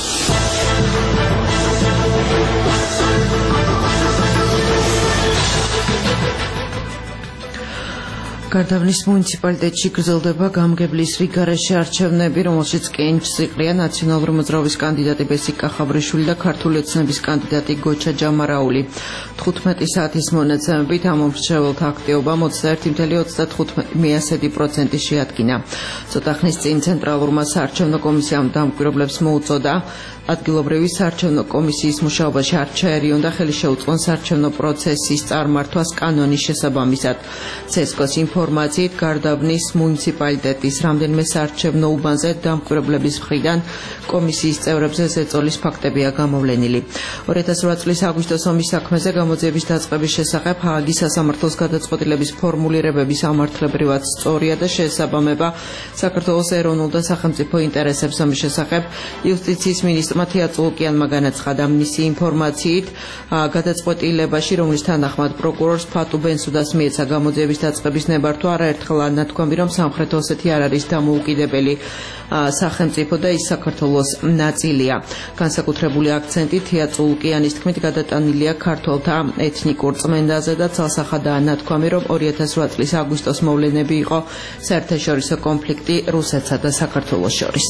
[SPEAKER 5] გარდაბნის მუნიციპალიტეტში გრძელდება გამგებლის რიგარაში არჩევნები, რომელშიც კენჭს იყრია ნაციონალური მოძრაობის კანდიდატი ბესიკა ხაბრიშვილი და ქართული ოცნების კანდიდატი გოჩა ჯამარაული. თხუთმეტი საათის მონაცემებით ამ მომრჩეველთა აქტივობა ოცდაერთი virgulă ოცდათხუთმეტი პროცენტი შეადგინა. ცოტა ხნის წინ ცენტრალურმა საარჩევნო კომისიამ დამკვირვებლებს მოუწოდა ადგილობრივი საარჩევნო კომისიის მუშაობაში არ ჩაერიონ და ხელი შეუწყონ საარჩევნო პროცესის წარმართვას კანონის შესაბამისად. ცესკოს ინფორმაციით გარდაბნის მუნიციპალიტეტის რამდენიმე საარჩევნო უბანზე დამკვირვებლების მხრიდან კომისიის წევრებზე ზეწოლის ფაქტებია გამოვლენილი. ორი ათას ოთხ წლის აგვისტოს ომის საქმეზე გამოძიების დაწყების შესახებ ჰააგის სასამართლოს გადაწყვეტილების ფორმულირებების ამართლებრივად სწორია და შეესაბამება საქართველოს ეროვნულ და სახელმწიფო ინტერესებს. ამის შესახებ იუსტიციის მინისტრმა თეატრულკიანმა განაცხადა. მისი ინფორმაციით გადაწყვეტილებაში, რომლის თანახმად პროკურორს ფატუ ბენსუდას მიეცა გამოძიების დაწყების ნებართვა, არაერთხელ ანათქვამი, რომ სამხრეთ ოსეთი არ არის დამოუკიდებელი სახელმწიფო და ის საქართველოს ნაწილია. განსაკუთრებული აქცენტი თეატრულკიანის თქმით გადატანილია ქართველთა ეთნიკურ წმენდაზე და ცალსახადაა ნათქვამი, რომ ორი ათას ოთხ წლის აგვისტოს მოვლენები იყო საერთაშორისო კონფლიქტი რუსეთსა და საქართველოს შორის.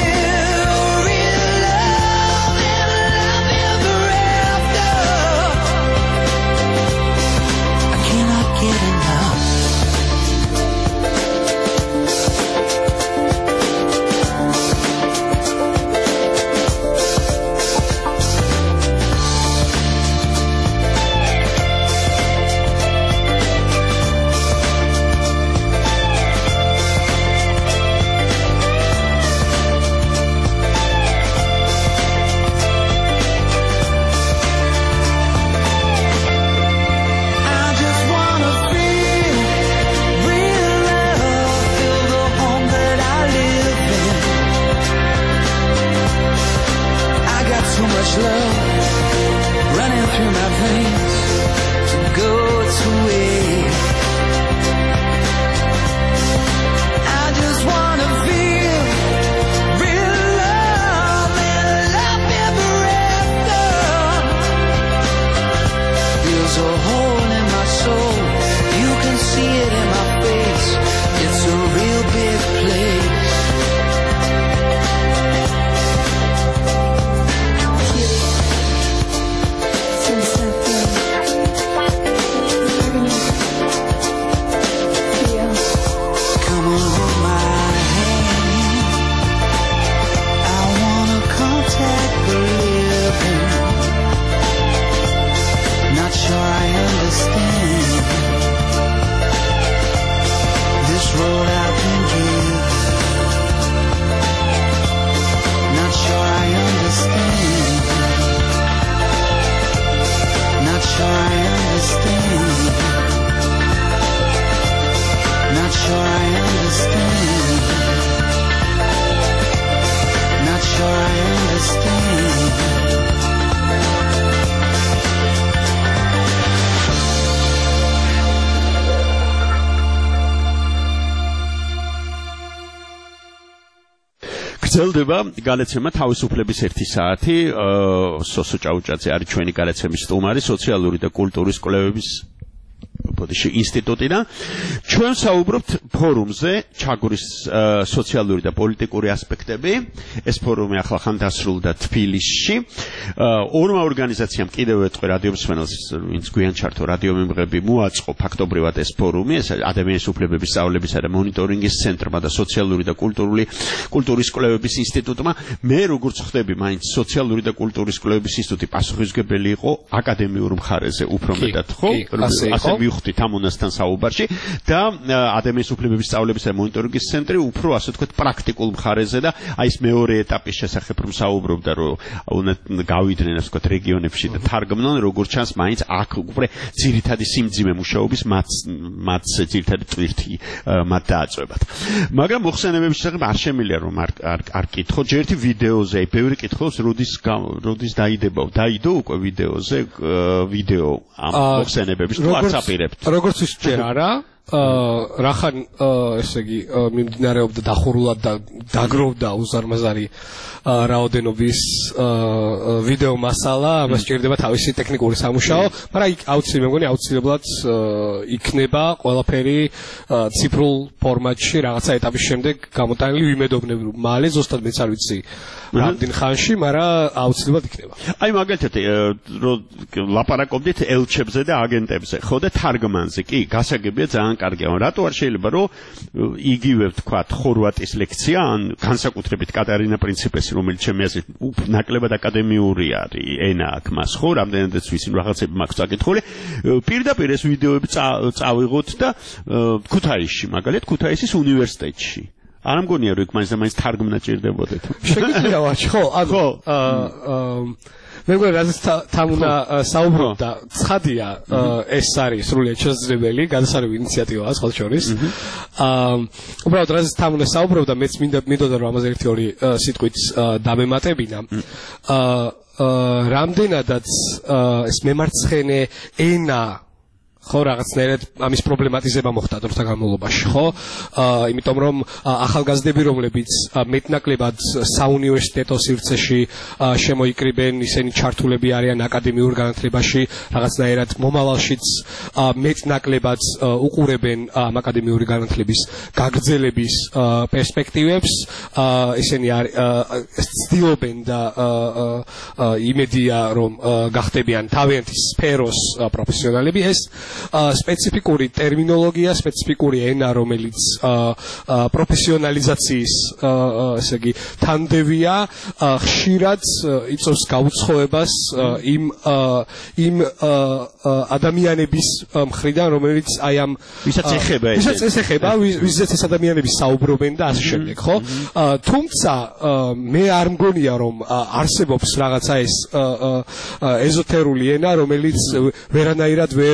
[SPEAKER 6] Love There's a hole in my soul, you can see it in my face. It's a real big place. Come on, hold my hand. I wanna contact the living. Not sure I understand this road I've been given. Not sure I understand. Not sure I understand. Not sure I understand. Not sure I understand.
[SPEAKER 3] გრძელდება გალეცემა თავისუფლების ერთი საათი. სოსო ჭაუჭაძე არის ჩვენი გალეცემის სტუმარი, სოციალური და კულტურის კვლევების ბოდიში ინსტიტუტიდან. ჩვენ საუბრობთ ფორუმზე ჩაგურის სოციალური და პოლიტიკური ასპექტები. ეს ფორუმი ახლახან დასრულდა თბილისში. ორმა ორგანიზაციამ კიდევ ეტყვი რადიო მსმენელს, ვინც გვიან ჩართო რადიო მიმღები, მოაწყო ფაქტობრივად ეს ფორუმი, ეს ადამიანის უფლებების სწავლებისა და მონიტორინგის ცენტრმა და სოციალური და კულტურული კულტურის კვლევების ინსტიტუტმა. მე როგორც ხვდები, მაინც სოციალური და კულტურის კვლევების ინსტიტუტი პასუხისმგებელი იყო აკადემიურ მხარეზე უფრო მეტად, ხო? ასე მივხვდით ამ მონასთან საუბარში და ადამიანის უფლებების სწავლების და მონიტორინგის ცენტრი უფრო ასე ვთქვათ პრაქტიკულ მხარეზე და აი ეს მეორე ეტაპის შესახებ რომ საუბრობდა, რომ უნდა გავიდნენ ასე ვთქვათ რეგიონებში და თარგმნონ, როგორც ჩანს, მაინც აქ უკვე ძირითადი სიმძიმე მუშაობის მათ მათ ძირითადი ტვირთი მათ დააწევათ. მაგრამ მოხსენებების შესახებ არ შემიძლია რომ არ არ კითხო, ჯერ ერთი ვიდეოზე, აი ბევრი კითხავს, როდის როდის დაიდება, დაიდო უკვე ვიდეოზე ვიდეო ამ მოხსენებების თუ არც აპირებთ.
[SPEAKER 7] როგორც ის ჯერ არა, რახან ესე იგი მიმდინარეობდა დახურულად და დაგროვდა უზარმაზარი რაოდენობის ვიდეო მასალა, ამას ჭირდება თავისი ტექნიკური სამუშაო, მაგრამ იქ აუცილებლად მეგონი აუცილებლად იქნება ყველაფერი ციფრულ ფორმატში რაღაცა ეტაპის შემდეგ გამოტანილი, ვიმედოვნებ რომ მალე ზუსტად მეც არ ვიცი რამდენ ხანში, მაგრამ აუცილებლად იქნება.
[SPEAKER 3] აი მაგალითად ლაპარაკობდით ელჩებზე და აგენტებზე, ხო და თარგმანზე კი გასაგებია ძალიან კარგია, რატო არ შეიძლება რომ იგივე ვთქვათ ხორვატის ლექცია ან განსაკუთრებით კატერინა პრინციპესი, რომელიც ჩემი აზრით ნაკლებად აკადემიური არის ენა აქ მას, ხო, რამდენადაც ვიცი რაღაცები მაქვს წაკითხული, პირდაპირ ეს ვიდეოები წავიღოთ და ქუთაისში, მაგალითად ქუთაისის უნივერსიტეტში. არ მგონია რომ იქ მაინც და მაინც თარგმნა ჭირდებოდეთ.
[SPEAKER 7] შეგიძლია ვაჩ, ხო, ანუ მე მგონი რაზეც თამუნა საუბრობდა, ცხადია ეს არის სრულიად შესაძლებელი გადასარევი ინიციატივაა სხვა შორის. აა უბრალოდ რაზეც თამუნა საუბრობდა, მეც მინდა მინდოდა რომ ამაზე ერთი ორი სიტყვით დამემატებინა. აა რამდენადაც ეს მემარცხენე ენა ხო რაღაცნაირად ამის პრობლემატიზება მოხდა დროთა განმავლობაში, ხო? აა იმიტომ რომ ახალგაზრდები, რომლებიც მეტნაკლებად საუნივერსიტეტო სივრცეში შემოიკრიბენ, ისინი ჩართულები არიან აკადემიურ განათლებაში, რაღაცნაირად მომავალშიც მეტნაკლებად უყურებენ ამ აკადემიური განათლების გაგრძელების პერსპექტივებს, ისინი ცდილობენ და იმედია რომ გახდებიან თავიანთი სფეროს პროფესიონალები. ეს სპეციფიკური ტერმინოლოგია, სპეციფიკური ენა, რომელიც პროფესიონალიზაციის, ესე იგი, თანდევია, ხშირად იწვევს გაუცხოებას იმ იმ ადამიანების მხრიდან, რომელიც აი ამ
[SPEAKER 3] ვისაც ეხება ეს
[SPEAKER 7] ვისაც ეს ეხება, ვისაც ეს ადამიანები საუბრობენ და ასე შემდეგ, ხო? თუმცა მე არ მგონია რომ არსებობს რაღაცა ეს ეზოთერული ენა, რომელიც ვერანაირად ვერ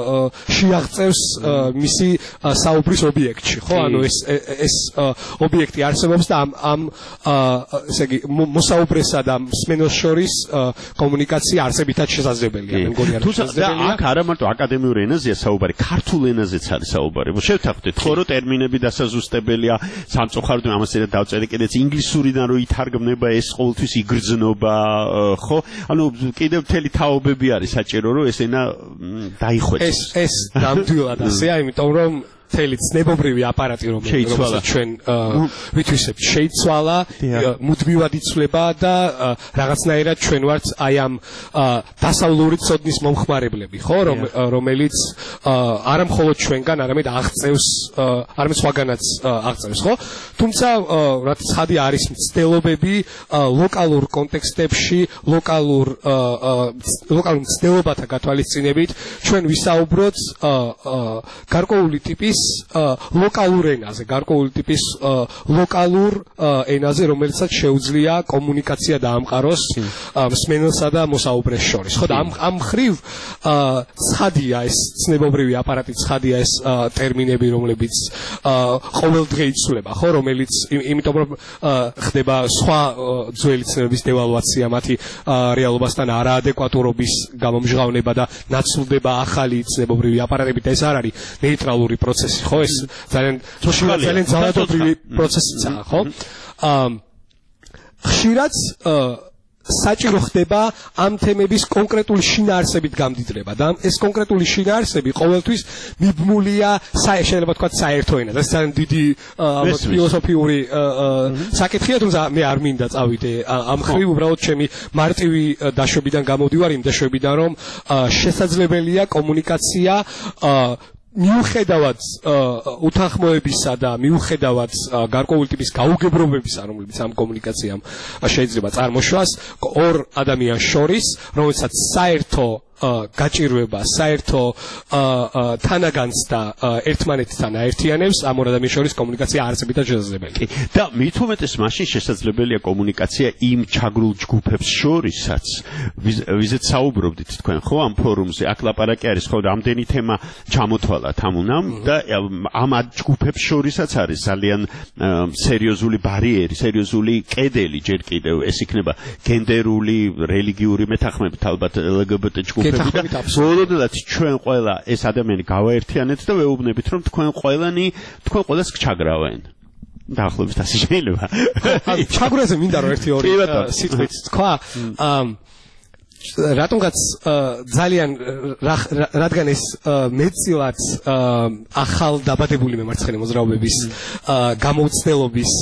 [SPEAKER 7] შეაღწევს მისი საუბრის ობიექტში, ხო? ანუ ეს ეს ობიექტი არსებობს და ამ ამ ესე იგი მოსაუბრესა და მსმენელს შორის კომუნიკაცია არსებითად შესაძლებელია. მე მგონი არის შესაძლებელია.
[SPEAKER 3] აქ არა მარტო აკადემიურ ენაზეა საუბარი, ქართულ ენაზეც არის საუბარი. შევთანხმდეთ, ხო რომ ტერმინები დასაზუსტებელია, სამწუხაროდ ამასედა დავწერე კიდეც ინგლისურიდან რო ითარგმნება ეს ყოველთვის იგრძნობა, ხო? ანუ კიდევ მთელი თაობები არის საჭირო რომ ეს ენა დაიხვეწოს.
[SPEAKER 7] ეს ეს ნამდვილად ასეა, იმიტომ რომ მთელი ცნებობრივი აპარატი რომელსაც ჩვენ ვითვისებთ შეიცვალა, მუდმივად იცვლება და რაღაცნაირად ჩვენ ვართ აი ამ დასავლური ცოდნის მომხმარებლები, ხო, რომელიც არა მხოლოდ ჩვენგან, არამედ აღწევს, არამედ სხვაგანაც აღწევს, ხო? თუმცა რაც ცხადი არის მცდელობები ლოკალურ კონტექსტებში, ლოკალურ ლოკალურ მცდელობათა გათვალისწინებით ჩვენ ვისაუბროთ გარკვეული ტიპის ლოკალურ ენაზე, გარკვეული ტიპის ლოკალურ ენაზე, რომელსაც შეუძლია კომუნიკაცია დაამყაროს მსმენელსა და მოსაუბრეს შორის. ხო და ამ ამ ხრივ ცხადია ეს ცნებობრივი აპარატი, ცხადია ეს ტერმინები, რომლებიც ყოველდღე იცვლება, ხო, რომელიც იმიტომ რომ ხდება სხვა ძველი ცნებების დევალვაცია, მათი რეალობასთან არაადეკვატურობის გამომჟღავნება და ნაცვლდება ახალი ცნებობრივი აპარატებით. ეს არ არის ნეიტრალური პროცესი, ხო, ეს ძალიან ძალიან ძალადობრივი პროცესია, ხო? ხშირად საჭირო ხდება ამ თემების კონკრეტული შინაარსებით გამდიდრება და ეს კონკრეტული შინაარსები ყოველთვის მიბმულია შეიძლება თქვა საერთო ენაზე. ეს ძალიან დიდი ფილოსოფიური საკითხია, თუმცა მე არ მინდა წავიდე ამ ხრივ, უბრალოდ ჩემი მარტივი დაშვებიდან გამოვდივარ, იმ დაშვებიდან რომ შესაძლებელია კომუნიკაცია მიუხედავად უთანხმოებისა და მიუხედავად გარკვეული ტიპის გაუგებრობებისა, რომლებიც ამ კომუნიკაციამ შეიძლება წარმოშვას ორ ადამიანს შორის, რომელსაც საერთო გაჭირვება, საერთო თანაგანს და ერთმანეთთან აერთიანებს, ამ ორ ადამიანს შორის კომუნიკაცია არსებითად შესაძლებელია.
[SPEAKER 3] და მით უმეტეს მაშინ შესაძლებელია კომუნიკაცია იმ ჩაგრულ ჯგუფებს შორისაც, ვიზეთ საუბრობდით თქვენ, ხო, ამ ფორუმზე, აქ ლაპარაკი არის, ხო, რამდენი თემა ჩამოთვალათ ამ უნამ და ამ ჯგუფებს შორისაც არის ძალიან სერიოზული ბარიერი, სერიოზული კედელი ჯერ კიდევ, ეს იქნება გენდერული, რელიგიური მეთანხმებით, ალბათ ელ ჯი ბი ტი ჯგუფი ბოლოდად ჩვენ ყველა ეს ადამიანი გავაერთიანეთ და ვეუბნებით რომ თქვენ ყველანი თქვენ ყველას ჩაგრავენ. დაახლოებით ასე შეიძლება.
[SPEAKER 7] ჩაგვრაზე მინდა რომ ერთი ორი სიტყვით თქვა. რატომღაც ძალიან რადგან ეს მეტწილად ახალ დაბადებული მემარცხენე მოძრაობების გამოცდილების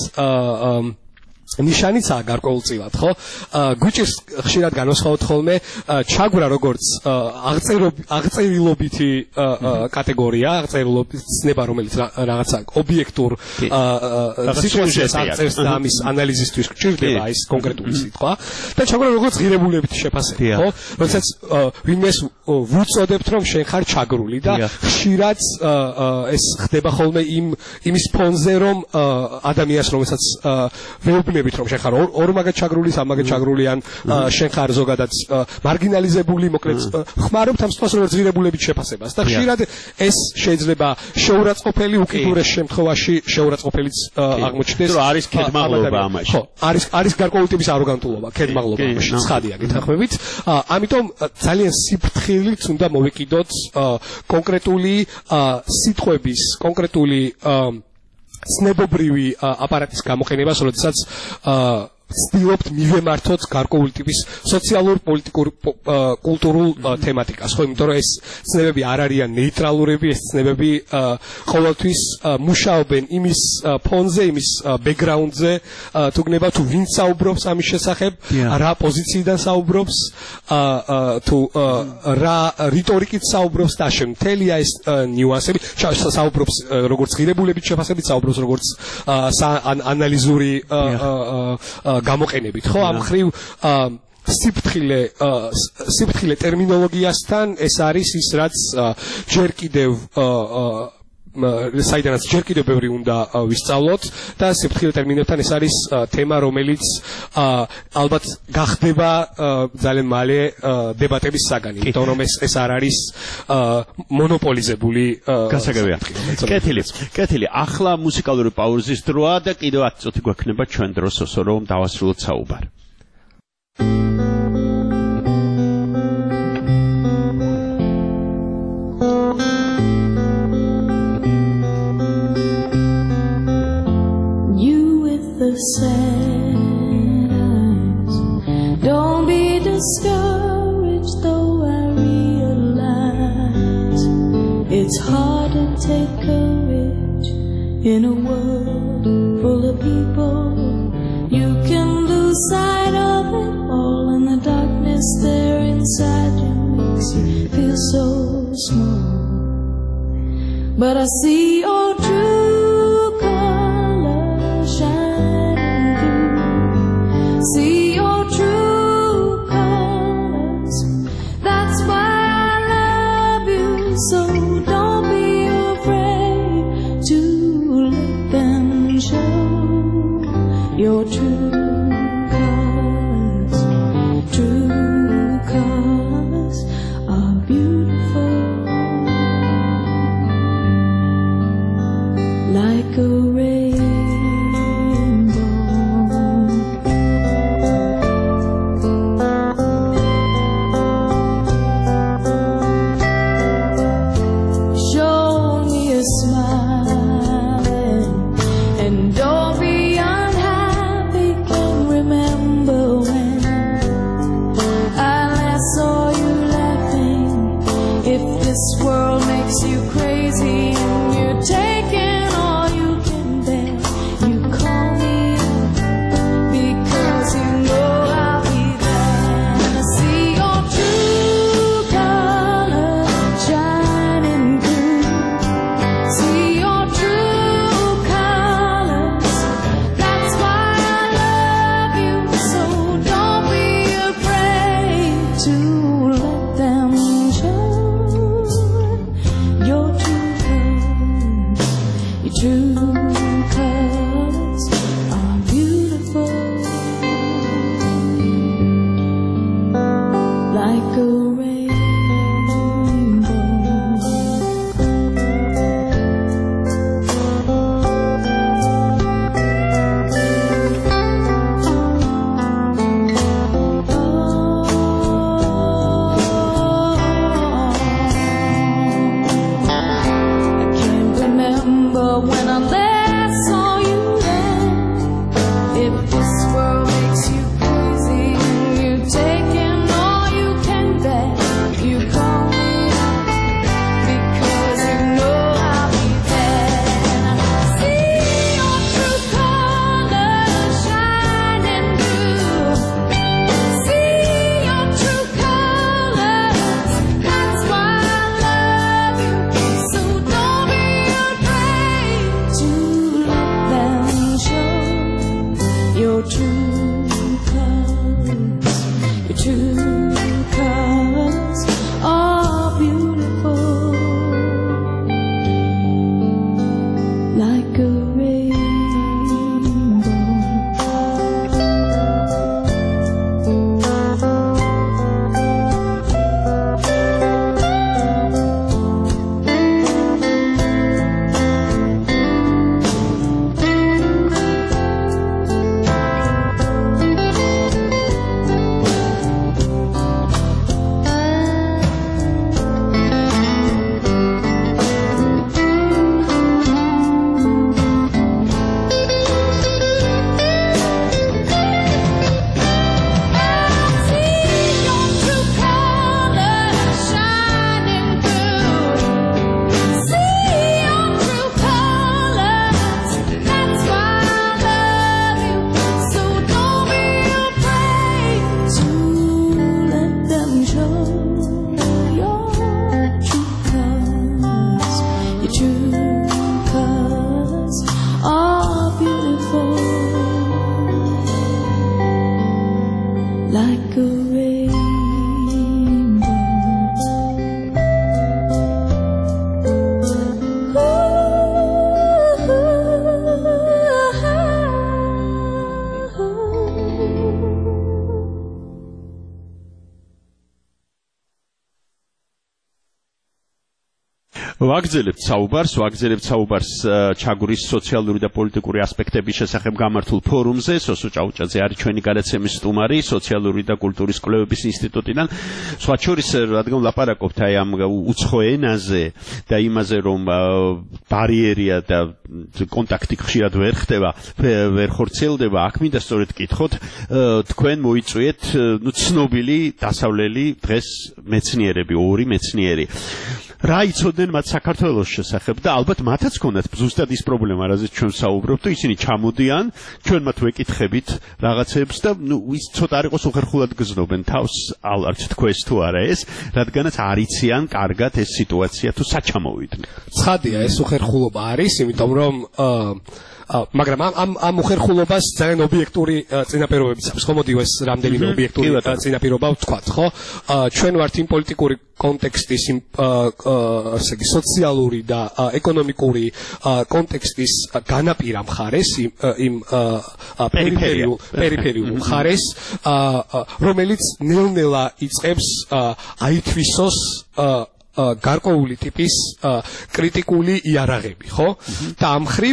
[SPEAKER 7] ნიშანიცაა გარკვეულწილად, ხო? გვიჭირს ხშირად განვასხვაოთ ხოლმე ჩაგვრა როგორც აღწერილობითი კატეგორია, აღწერილობის ცნება, რომელიც რაღაცა ობიექტურ სიტუაციას აღწერს და ამის ანალიზისთვის გჭირდება ეს კონკრეტული სიტყვა და ჩაგვრა როგორც ღირებულებითი შეფასება, ხო? როდესაც ვინმეს ვუწოდებთ რომ შენ ხარ ჩაგრული და ხშირად ეს ხდება ხოლმე იმ იმის ფონზე რომ ადამიანს რომელსაც ვეუბნებით რომ შენ ხარ ორმაგად ჩაგრული, სამაგად ჩაგრული ან შენ ხარ ზოგადად მარგინალიზებული, მოკლედ ხმარობთ ამ სწორს როგორც ღირებულებით შეფასებას და ხშირად ეს შეიძლება შეურაცხყოფელი, უკიდურეს შემთხვევაში შეურაცხყოფელიც აღმოჩნდეს.
[SPEAKER 3] რომ არის ქედმაღლობა ამაში.
[SPEAKER 7] ხო, არის არის გარკვეული ტიპის აროგანტულობა, ქედმაღლობა ამაში, ცხადია გითხრებით. ამიტომ ძალიან სიფრთხილით უნდა მოვეკიდოთ კონკრეტული სიტყვების, კონკრეტული ცნებობრივი აპარატის გამოყენებას, როდესაც ვცდილობთ მივემართოთ გარკვეული ტიპის სოციალურ, პოლიტიკურ, კულტურულ თემატიკას, ხო, იმიტომ რომ ეს ცნებები არ არიან ნეიტრალურები, ეს ცნებები ყოველთვის მუშაობენ იმის ფონზე, იმის ბექგრაუნდზე, თუ გნება თუ ვინ საუბრობს ამის შესახებ, რა პოზიციიდან საუბრობს, თუ რა რიტორიკით საუბრობს და ამ მთელია ეს ნიუანსები, საუბრობს როგორც ღირებულებით შეფასებით, საუბრობს როგორც ანალიზური გამოყენებით, ხო, ამ ხრივ სიფრთხილე სიფრთხილე ტერმინოლოგიასთან ეს არის ის რაც ჯერ კიდევ საიდანაც ჯერ კიდევ ბევრი უნდა ვისწავლოთ და სიფრთხილე ტერმინებთან ეს არის თემა, რომელიც ალბათ გახდება ძალიან მალე დებატების საგანი, იმიტომ რომ ეს ეს არ არის მონოპოლიზებული
[SPEAKER 3] გასაგებია. კეთილი, კეთილი. ახლა მუსიკალური პაუზის დროა და კიდევ ათი წუთი გვექნება ჩვენ დროსოსო რომ დავასრულოთ საუბარი.
[SPEAKER 8] Sad eyes. Don't be discouraged, though I realize it's hard to take courage in a world full of people. You can lose sight of it all, and the darkness there inside you makes you feel so small. But I see your true colors shine. See your true colors. That's why I love you. So don't be afraid to let them show your true colors. True colors are beautiful, like a rainbow. Your true colors.
[SPEAKER 3] ვაგრძელებთ საუბარს, ვაგრძელებთ საუბარს ჩაგურის სოციალური და პოლიტიკური ასპექტების შესახებ გამართულ ფორუმზე. სოსო ჭაუჭაძე არის ჩვენი გადაცემის სტუმარი სოციალური და კულტურის კვლევების ინსტიტუტიდან. სხვა შორის, რადგან ვლაპარაკობთ აი ამ უცხო ენაზე და იმაზე, რომ ბარიერია და კონტაქტი ხშირად ვერ ხდება, ვერ ხორციელდება, აქ მინდა სწორედ გკითხოთ, თქვენ მოიწვიეთ, ნუ ცნობილი დასავლელი დღეს მეცნიერები, ორი მეცნიერი. რა იცოდნენ მათ საქართველოს შესახებ და ალბათ მათაც ქონდათ ზუსტად ის პრობლემა, რაზეც ჩვენ საუბრობთ, თუ ისინი ჩამოდიან, ჩვენ მათ ვეკითხებით რაღაცებს და ნუ ის ცოტა არ იყოს უხერხულად გზნობენ თავს, ალბათ თქვენს თუ არა ეს, რადგანაც არ იციან კარგად ეს სიტუაცია თუ საჩამოვიდნენ.
[SPEAKER 7] ცხადია, ეს უხერხულობა არის, იმიტომ რომ მაგრამ ამ ამ ამ უხერხულობას ძალიან ობიექტური წინაპირობებიც აქვს. ხო, მოდი ეს რამდენიმე ობიექტური წინაპირობა ვთქვათ, ხო? ჩვენ ვართ იმ პოლიტიკური კონტექსტის, იმ ასე იგი სოციალური და ეკონომიკური კონტექსტის განაპირა მხარეს, იმ პერიფერიულ პერიფერიულ მხარეს, რომელიც ნელ-ნელა იწყებს აითვისოს გარკვეული ტიპის კრიტიკული იარაღები, ხო? და ამ მხრივ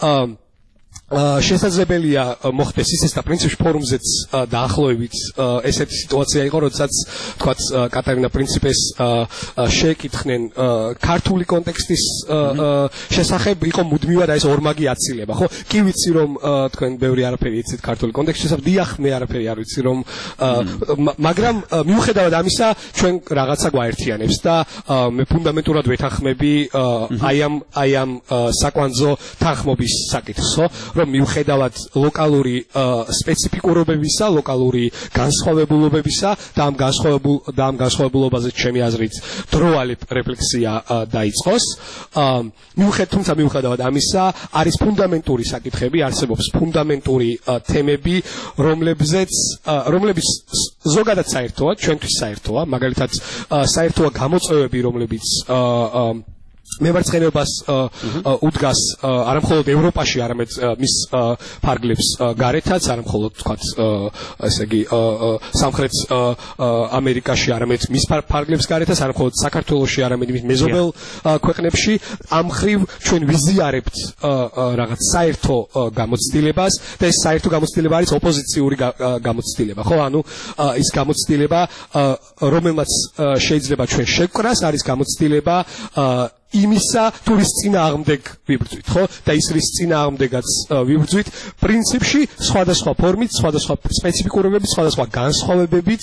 [SPEAKER 7] შესაძლებელია მოხდეს ისიც და პრინციპში ფორუმზეც დაახლოებით ესეთი სიტუაცია იყო, როდესაც თქვათ კატერინა პრინციპეს შეეკითხნენ ქართული კონტექსტის შესახებ, იყო მუდმივად ეს ორმაგი აცილება, ხო? კი ვიცი რომ თქვენ ბევრი არაფერი იცით ქართული კონტექსტის შესახებ, დიახ, მე არაფერი არ ვიცი რომ, მაგრამ მიუხედავად ამისა, ჩვენ რაღაცა გვაერთიანებს და მე ფუნდამენტურად ვეთანხმები აი ამ აი ამ საკვანძო თანხმობის საკითხს, ხო? რომ მიუხედავად ლოკალური სპეციფიკურობებისა, ლოკალური განსხვავებულობებისა და ამ განსხვავებულ და ამ განსხვავებულობაზე ჩემი აზრით დროალი რეფლექსია დაიწყოს. მიუხედავად თუმცა მიუხედავად ამისა, არის ფუნდამენტური საკითხები, არსებობს ფუნდამენტური თემები, რომლებზეც რომლებიც ზოგადად საერთოა, ჩვენთვის საერთოა, მაგალითად საერთოა გამოწვევები, რომლებიც მემარცხენეობას უდგას არა მხოლოდ ევროპაში, არამედ მის ფარგლებს გარეთაც, არა მხოლოდ თქვათ ესე იგი სამხრეთ ამერიკაში, არამედ მის ფარგლებს გარეთაც, არა მხოლოდ საქართველოში, არამედ მის მეზობელ ქვეყნებში. ამ მხრივ ჩვენ ვიზიარებთ რაღაც საერთო გამოცდილებას და ეს საერთო გამოცდილება არის ოპოზიციური გამოცდილება, ხო? ანუ ის გამოცდილება, რომელმაც შეიძლება ჩვენ შევკრას, არის გამოცდილება იმისა, თუ რის წინააღმდეგ ვიბრძვით, ხო? და ის რის წინააღმდეგაც ვიბრძვით, პრინციპში სხვადასხვა ფორმით, სხვადასხვა სპეციფიკურობებით, სხვადასხვა განსხვავებებით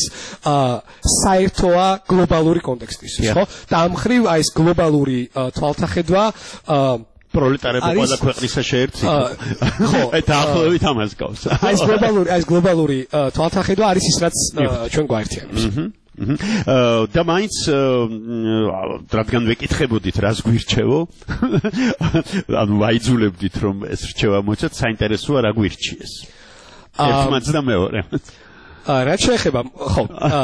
[SPEAKER 7] საერთოა გლობალური კონტექსტისთვის, ხო? და ამ მხრივ აი ეს გლობალური თვალთახედვა
[SPEAKER 3] პროლეტარები ყველა ქვეყნისა შეერთი. ხო, აი დაახლოებით ამას გავს.
[SPEAKER 7] აი ეს გლობალური, აი ეს გლობალური თვალთახედვა არის ის, რაც ჩვენ გვაერთიანებს.
[SPEAKER 3] და მაინც რადგან ვეკითხებოდით რას გვირჩევო, ანუ ვაიძულებდით რომ ეს რჩევა მოიცოთ, საინტერესოა რა გვირჩიეს. ერთმანეთს და მეორემაც.
[SPEAKER 7] რაც შეეხება, ხო,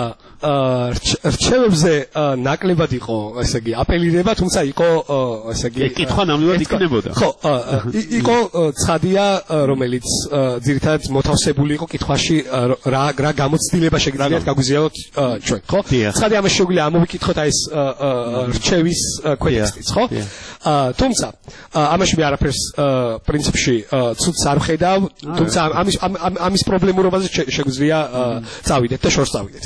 [SPEAKER 7] რჩევებზე ნაკლებად იყო, ესე იგი, აპელირება, თუმცა იყო, ესე იგი,
[SPEAKER 3] კითხვა ნამდვილად იქნებოდა.
[SPEAKER 7] ხო, იყო ცხადია, რომელიც ძირითადად მოთავსებული იყო კითხვაში, რა რა გამოცდილება შეგიძლიათ გაგვიზიაროთ ჩვენ, ხო? ცხადია, ამას შეგვიძლია ამოვიკითხოთ აი ეს რჩევის კონტექსტიც, ხო? თუმცა ამაში მე არაფერს პრინციპში ცუდს არ ვხედავ, თუმცა ამის ამის პრობლემურობაზე შეგვიძლია წავიდეთ და შორს წავიდეთ.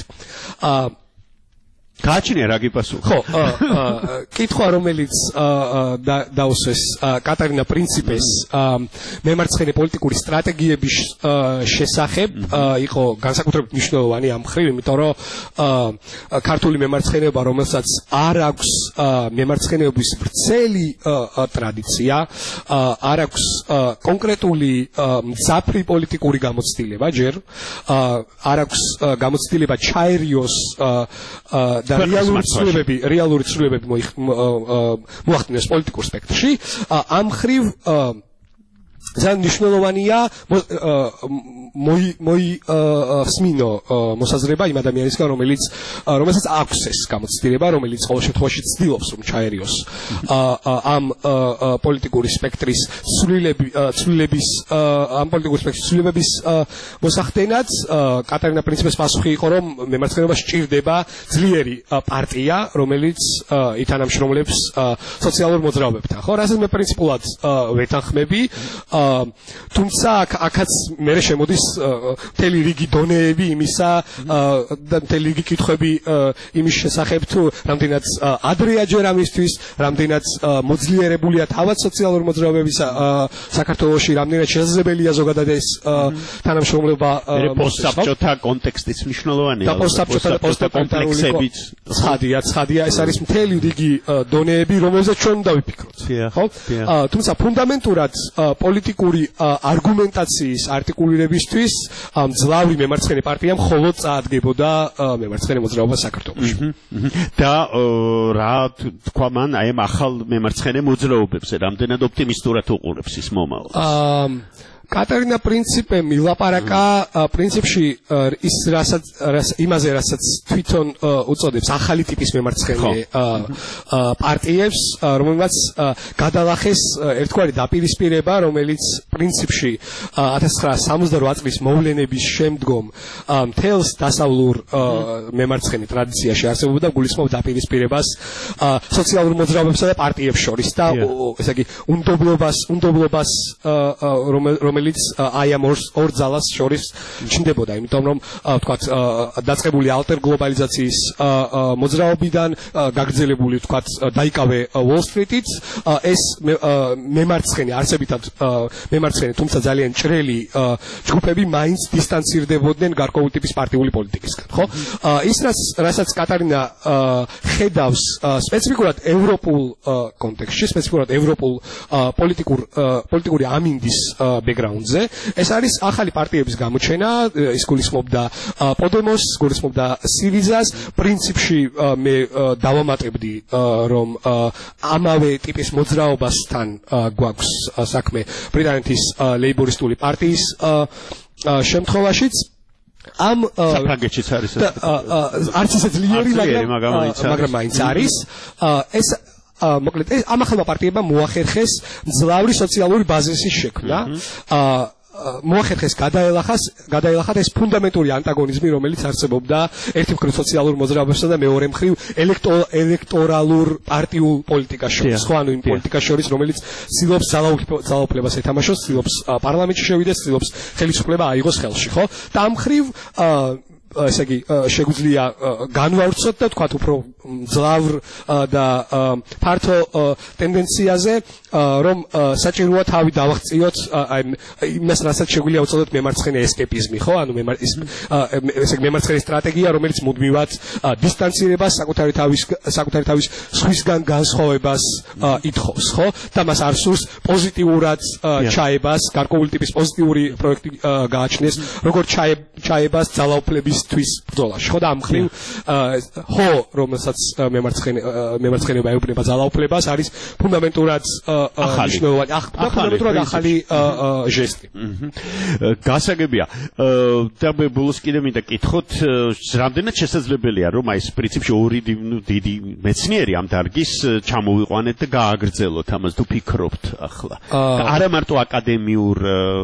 [SPEAKER 3] გააჩნია რა გიპასუხა?
[SPEAKER 7] ხო, კითხვა რომელიც დაუსვეს კატერინა პრინციპეს მემარცხენე პოლიტიკური სტრატეგიების შესახებ იყო განსაკუთრებით მნიშვნელოვანი ამ მხრივ, იმიტომ რომ ქართული მემარცხენეობა, რომელსაც არ აქვს მემარცხენეობის ვრცელი ტრადიცია, არ აქვს კონკრეტული მძაფრი პოლიტიკური გამოცდილება ჯერ, არ აქვს გამოცდილება ჩაერიოს და რეალური ცვლილებები, რეალური ცვლილებები მოახდინოს პოლიტიკურ სპექტრში, ამ მხრივ ძალიან მნიშვნელოვანია მოი მოი ხსმინო მოსაზრება იმ ადამიანისგან, რომელიც რომელსაც აქვს ეს გამოცდილება, რომელიც ყოველ შემთხვევაში ცდილობს რომ ჩაერიოს ამ პოლიტიკური სპექტრის ცვლილების ამ პოლიტიკური სპექტრის ცვლილებების მოსახდენად. კატერინა პრინციპეს პასუხი იყო, რომ მემარცხენეობა სჭირდება ძლიერი პარტია, რომელიც ითანამშრომლებს სოციალურ მოძრაობებთან. ხო, რასაც მე პრინციპულად ვეთანხმები. თუმცა აქაც მე შემოდის მთელი რიგი დონეები იმისა და მთელი რიგი კითხვები იმის შესახებ, თუ რამდენად ადრეა ჯერ ამისთვის, რამდენად მოძლიერებულია თავად სოციალურ მოძრაობების საქართველოში, რამდენად შესაძლებელია ზოგადად ეს თანამშრომლობა
[SPEAKER 3] პოსტსაბჭოთა კონტექსტიც მნიშვნელოვანია.
[SPEAKER 7] და პოსტსაბჭოთა და პოსტკომპლექსებით ცხადია, ცხადია, ეს არის მთელი რიგი დონეები, რომელზეც ჩვენ უნდა ვიფიქროთ. ხო? თუმცა ფუნდამენტურად პოლიტიკური არგუმენტაციის არტიკულირებისთვის მძლავრი მემარცხენე პარტია მხოლოდ წაადგებოდა მემარცხენე მოძრაობა საქართველოში.
[SPEAKER 3] და რა თქვა მან აი ამ ახალ მემარცხენე მოძრაობებზე, რამდენად ოპტიმისტურად უყურებს ის მომავალს?
[SPEAKER 7] კატერინა პრინციპე მილაპარაკა პრინციპში ის რასაც იმაზე რასაც თვითონ უწოდებს ახალი ტიპის მემარცხენე პარტიებს, რომელმაც გადალახეს ერთგვარი დაპირისპირება, რომელიც პრინციპში ათას ცხრაასი სამოცდაოთხ წლის მოვლენების შემდგომ მთელს დასავლურ მემარცხენე ტრადიციაში არსებობდა, გულისხმობდა დაპირისპირებას სოციალურ მოძრაობებსა და პარტიებს შორის და ესე იგი უნდობლობას უნდობლობას რომელიც აი ამ ორ ძალას შორის ჩნდებოდა, იმიტომ რომ ვთქვათ დაწყებული ალტერ გლობალიზაციის მოძრაობიდან გაგრძელებული ვთქვათ დაიკავე Wall Street-ით, ეს მემარცხენე არსებითად მემარცხენე, თუმცა ძალიან ჭრელი ჯგუფები მაინც დისტანცირდებოდნენ გარკვეული ტიპის პარტიული პოლიტიკისგან, ხო? ის რასაც კატერინა ხედავს სპეციფიკურად ევროპულ კონტექსტში, სპეციფიკურად ევროპულ პოლიტიკურ პოლიტიკური ამინდის ბექგრაუნდზე, ეს არის ახალი პარტიების გამოჩენა, ის გულისხმობდა პოდემოს, გულისხმობდა სირიზას, პრინციპში მე დავამატებდი, რომ ამავე ტიპის მოძრაობასთან გვაქვს საქმე ბრიტანეთის ლეიბორისტული პარტიის შემთხვევაშიც. ამ
[SPEAKER 3] საფრანგეთშიც არის
[SPEAKER 7] არც ისე ძლიერი, მაგრამ მაინც არის. ეს მოკლედ ამ ახალმა პარტიებმა მოახერხეს მძლავრი სოციალური ბაზისის შექმნა. მოახერხეს გადაელახას გადაელახათ ეს ფუნდამენტური ანტაგონიზმი, რომელიც არსებობდა ერთი მხრივ სოციალურ მოძრაობებსა და მეორე მხრივ ელექტორალურ პარტიულ პოლიტიკას შორის, ხო, ანუ იმ პოლიტიკას შორის, რომელიც ცდილობს ძალაუფლებას ეთამაშოს, ცდილობს პარლამენტში შევიდეს, ცდილობს ხელისუფლება აიღოს ხელში, ხო? და ამ მხრივ ესე იგი შეგვიძლია განვავრცოთ და თქვათ უფრო მძლავრ და ფართო ტენდენციაზე, რომ საჭიროა თავი დავაღწიოთ აი იმას, რასაც შეგვიძლია უწოდოთ მემარცხენე ესკეპიზმი, ხო? ანუ ესე იგი მემარცხენე სტრატეგია, რომელიც მუდმივად დისტანცირებას, საკუთარი თავის საკუთარი თავის სხვისგან განსხვავებას ითხოვს, ხო? და მას არ სურს პოზიტიურად ჩაებას, გარკვეული ტიპის პოზიტიური პროექტი გააჩნდეს, როგორც ჩაებას ძალაუფლების თვის ბრძოლაში, ხო? და ამ მხრივ ხო, რომელსაც მემარცხენე მემარცხენეობა ეუბნება ძალაუფლებას, არის ფუნდამენტურად მნიშვნელოვანი ფუნდამენტურად ახალი ჟესტი.
[SPEAKER 3] გასაგებია. და მე ბოლოს კიდე მინდა კითხოთ, რამდენად შესაძლებელია, რომ აი ეს პრინციპში ორი დიდი მეცნიერი ამ დარგის ჩამოვიყვანეთ და გააგრძელოთ ამას, თუ ფიქრობთ ახლა. არა მარტო აკადემიურ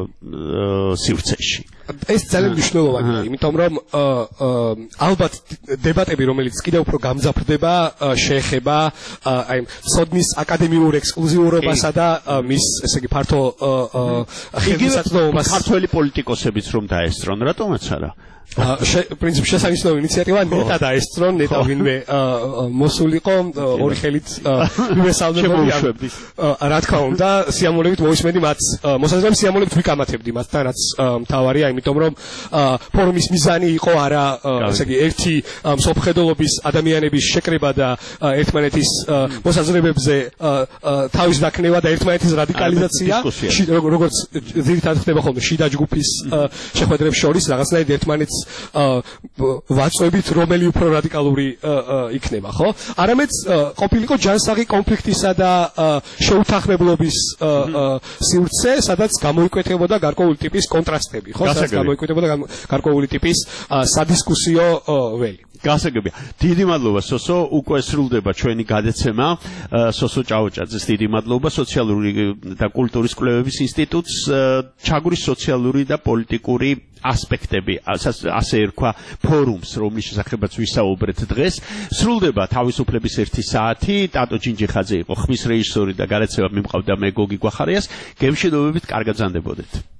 [SPEAKER 3] სივრცეში.
[SPEAKER 7] ეს ძალიან მნიშვნელოვანია, იმიტომ რომ ალბათ დებატები, რომელიც კიდევ უფრო გამძაფრდება, შეეხება აი ცოდნის აკადემიურ ექსკლუზიურობასა და მის, ესე იგი, ფართო ხელმისაწვდომობას.
[SPEAKER 3] ქართველი პოლიტიკოსებიც რომ დაესწრონ, რატომაც არა?
[SPEAKER 7] პრინციპში შესანიშნავი ინიციატივა ნეტა დაესწრონ, ნეტა ვინმე მოსულიყო ორი ხელით მივესალმებოდი. რა თქმა უნდა, სიამოვნებით მოვისმენდი მათ, მოსაზრებამ სიამოვნებით ვიკამათებდი მათთან, რაც მთავარია, იმიტომ რომ ფორუმის მიზანი იყო არა, ესე იგი, ერთი მსოფლმხედველობის ადამიანების შეკრება და ერთმანეთის მოსაზრებებზე თავის დაქნევა და ერთმანეთის რადიკალიზაცია, როგორც ძირითადად ხდება ხოლმე შიდა ჯგუფის შეხვედრებს შორის, რაღაცნაირად ერთმანეთს ვაწვევით რომელი უფრო რადიკალური იქნება, ხო? არამედ ყოფილიყო ჯანსაღი კონფლიქტისა და შეუთანხმებლობის სივრცე, სადაც გამოიკვეთებოდა გარკვეული ტიპის კონტრასტები, ხო? სადაც გამოიკვეთებოდა გარკვეული ტიპის სადისკუსიო ველი.
[SPEAKER 3] გასაგებია. დიდი მადლობა სოსო, უკვე სრულდება ჩვენი გადაცემა. სოსო ჭაოჭაძეს დიდი მადლობა სოციალური და კულტურის კვლევების ინსტიტუტს, ჩაგვრის სოციალური და პოლიტიკური ასპექტები, ასე ერქვა ფორუმს, რომლის შესახებაც ვისაუბრეთ დღეს. სრულდება თავისუფლების ერთი საათი. ტატო ჯინჯიხაძე იყო ხმის რეჟისორი და გადაცემა მიმყავდა მე გოგი გვახარიას. გემშვიდობებით, კარგად გრძანდებოდეთ.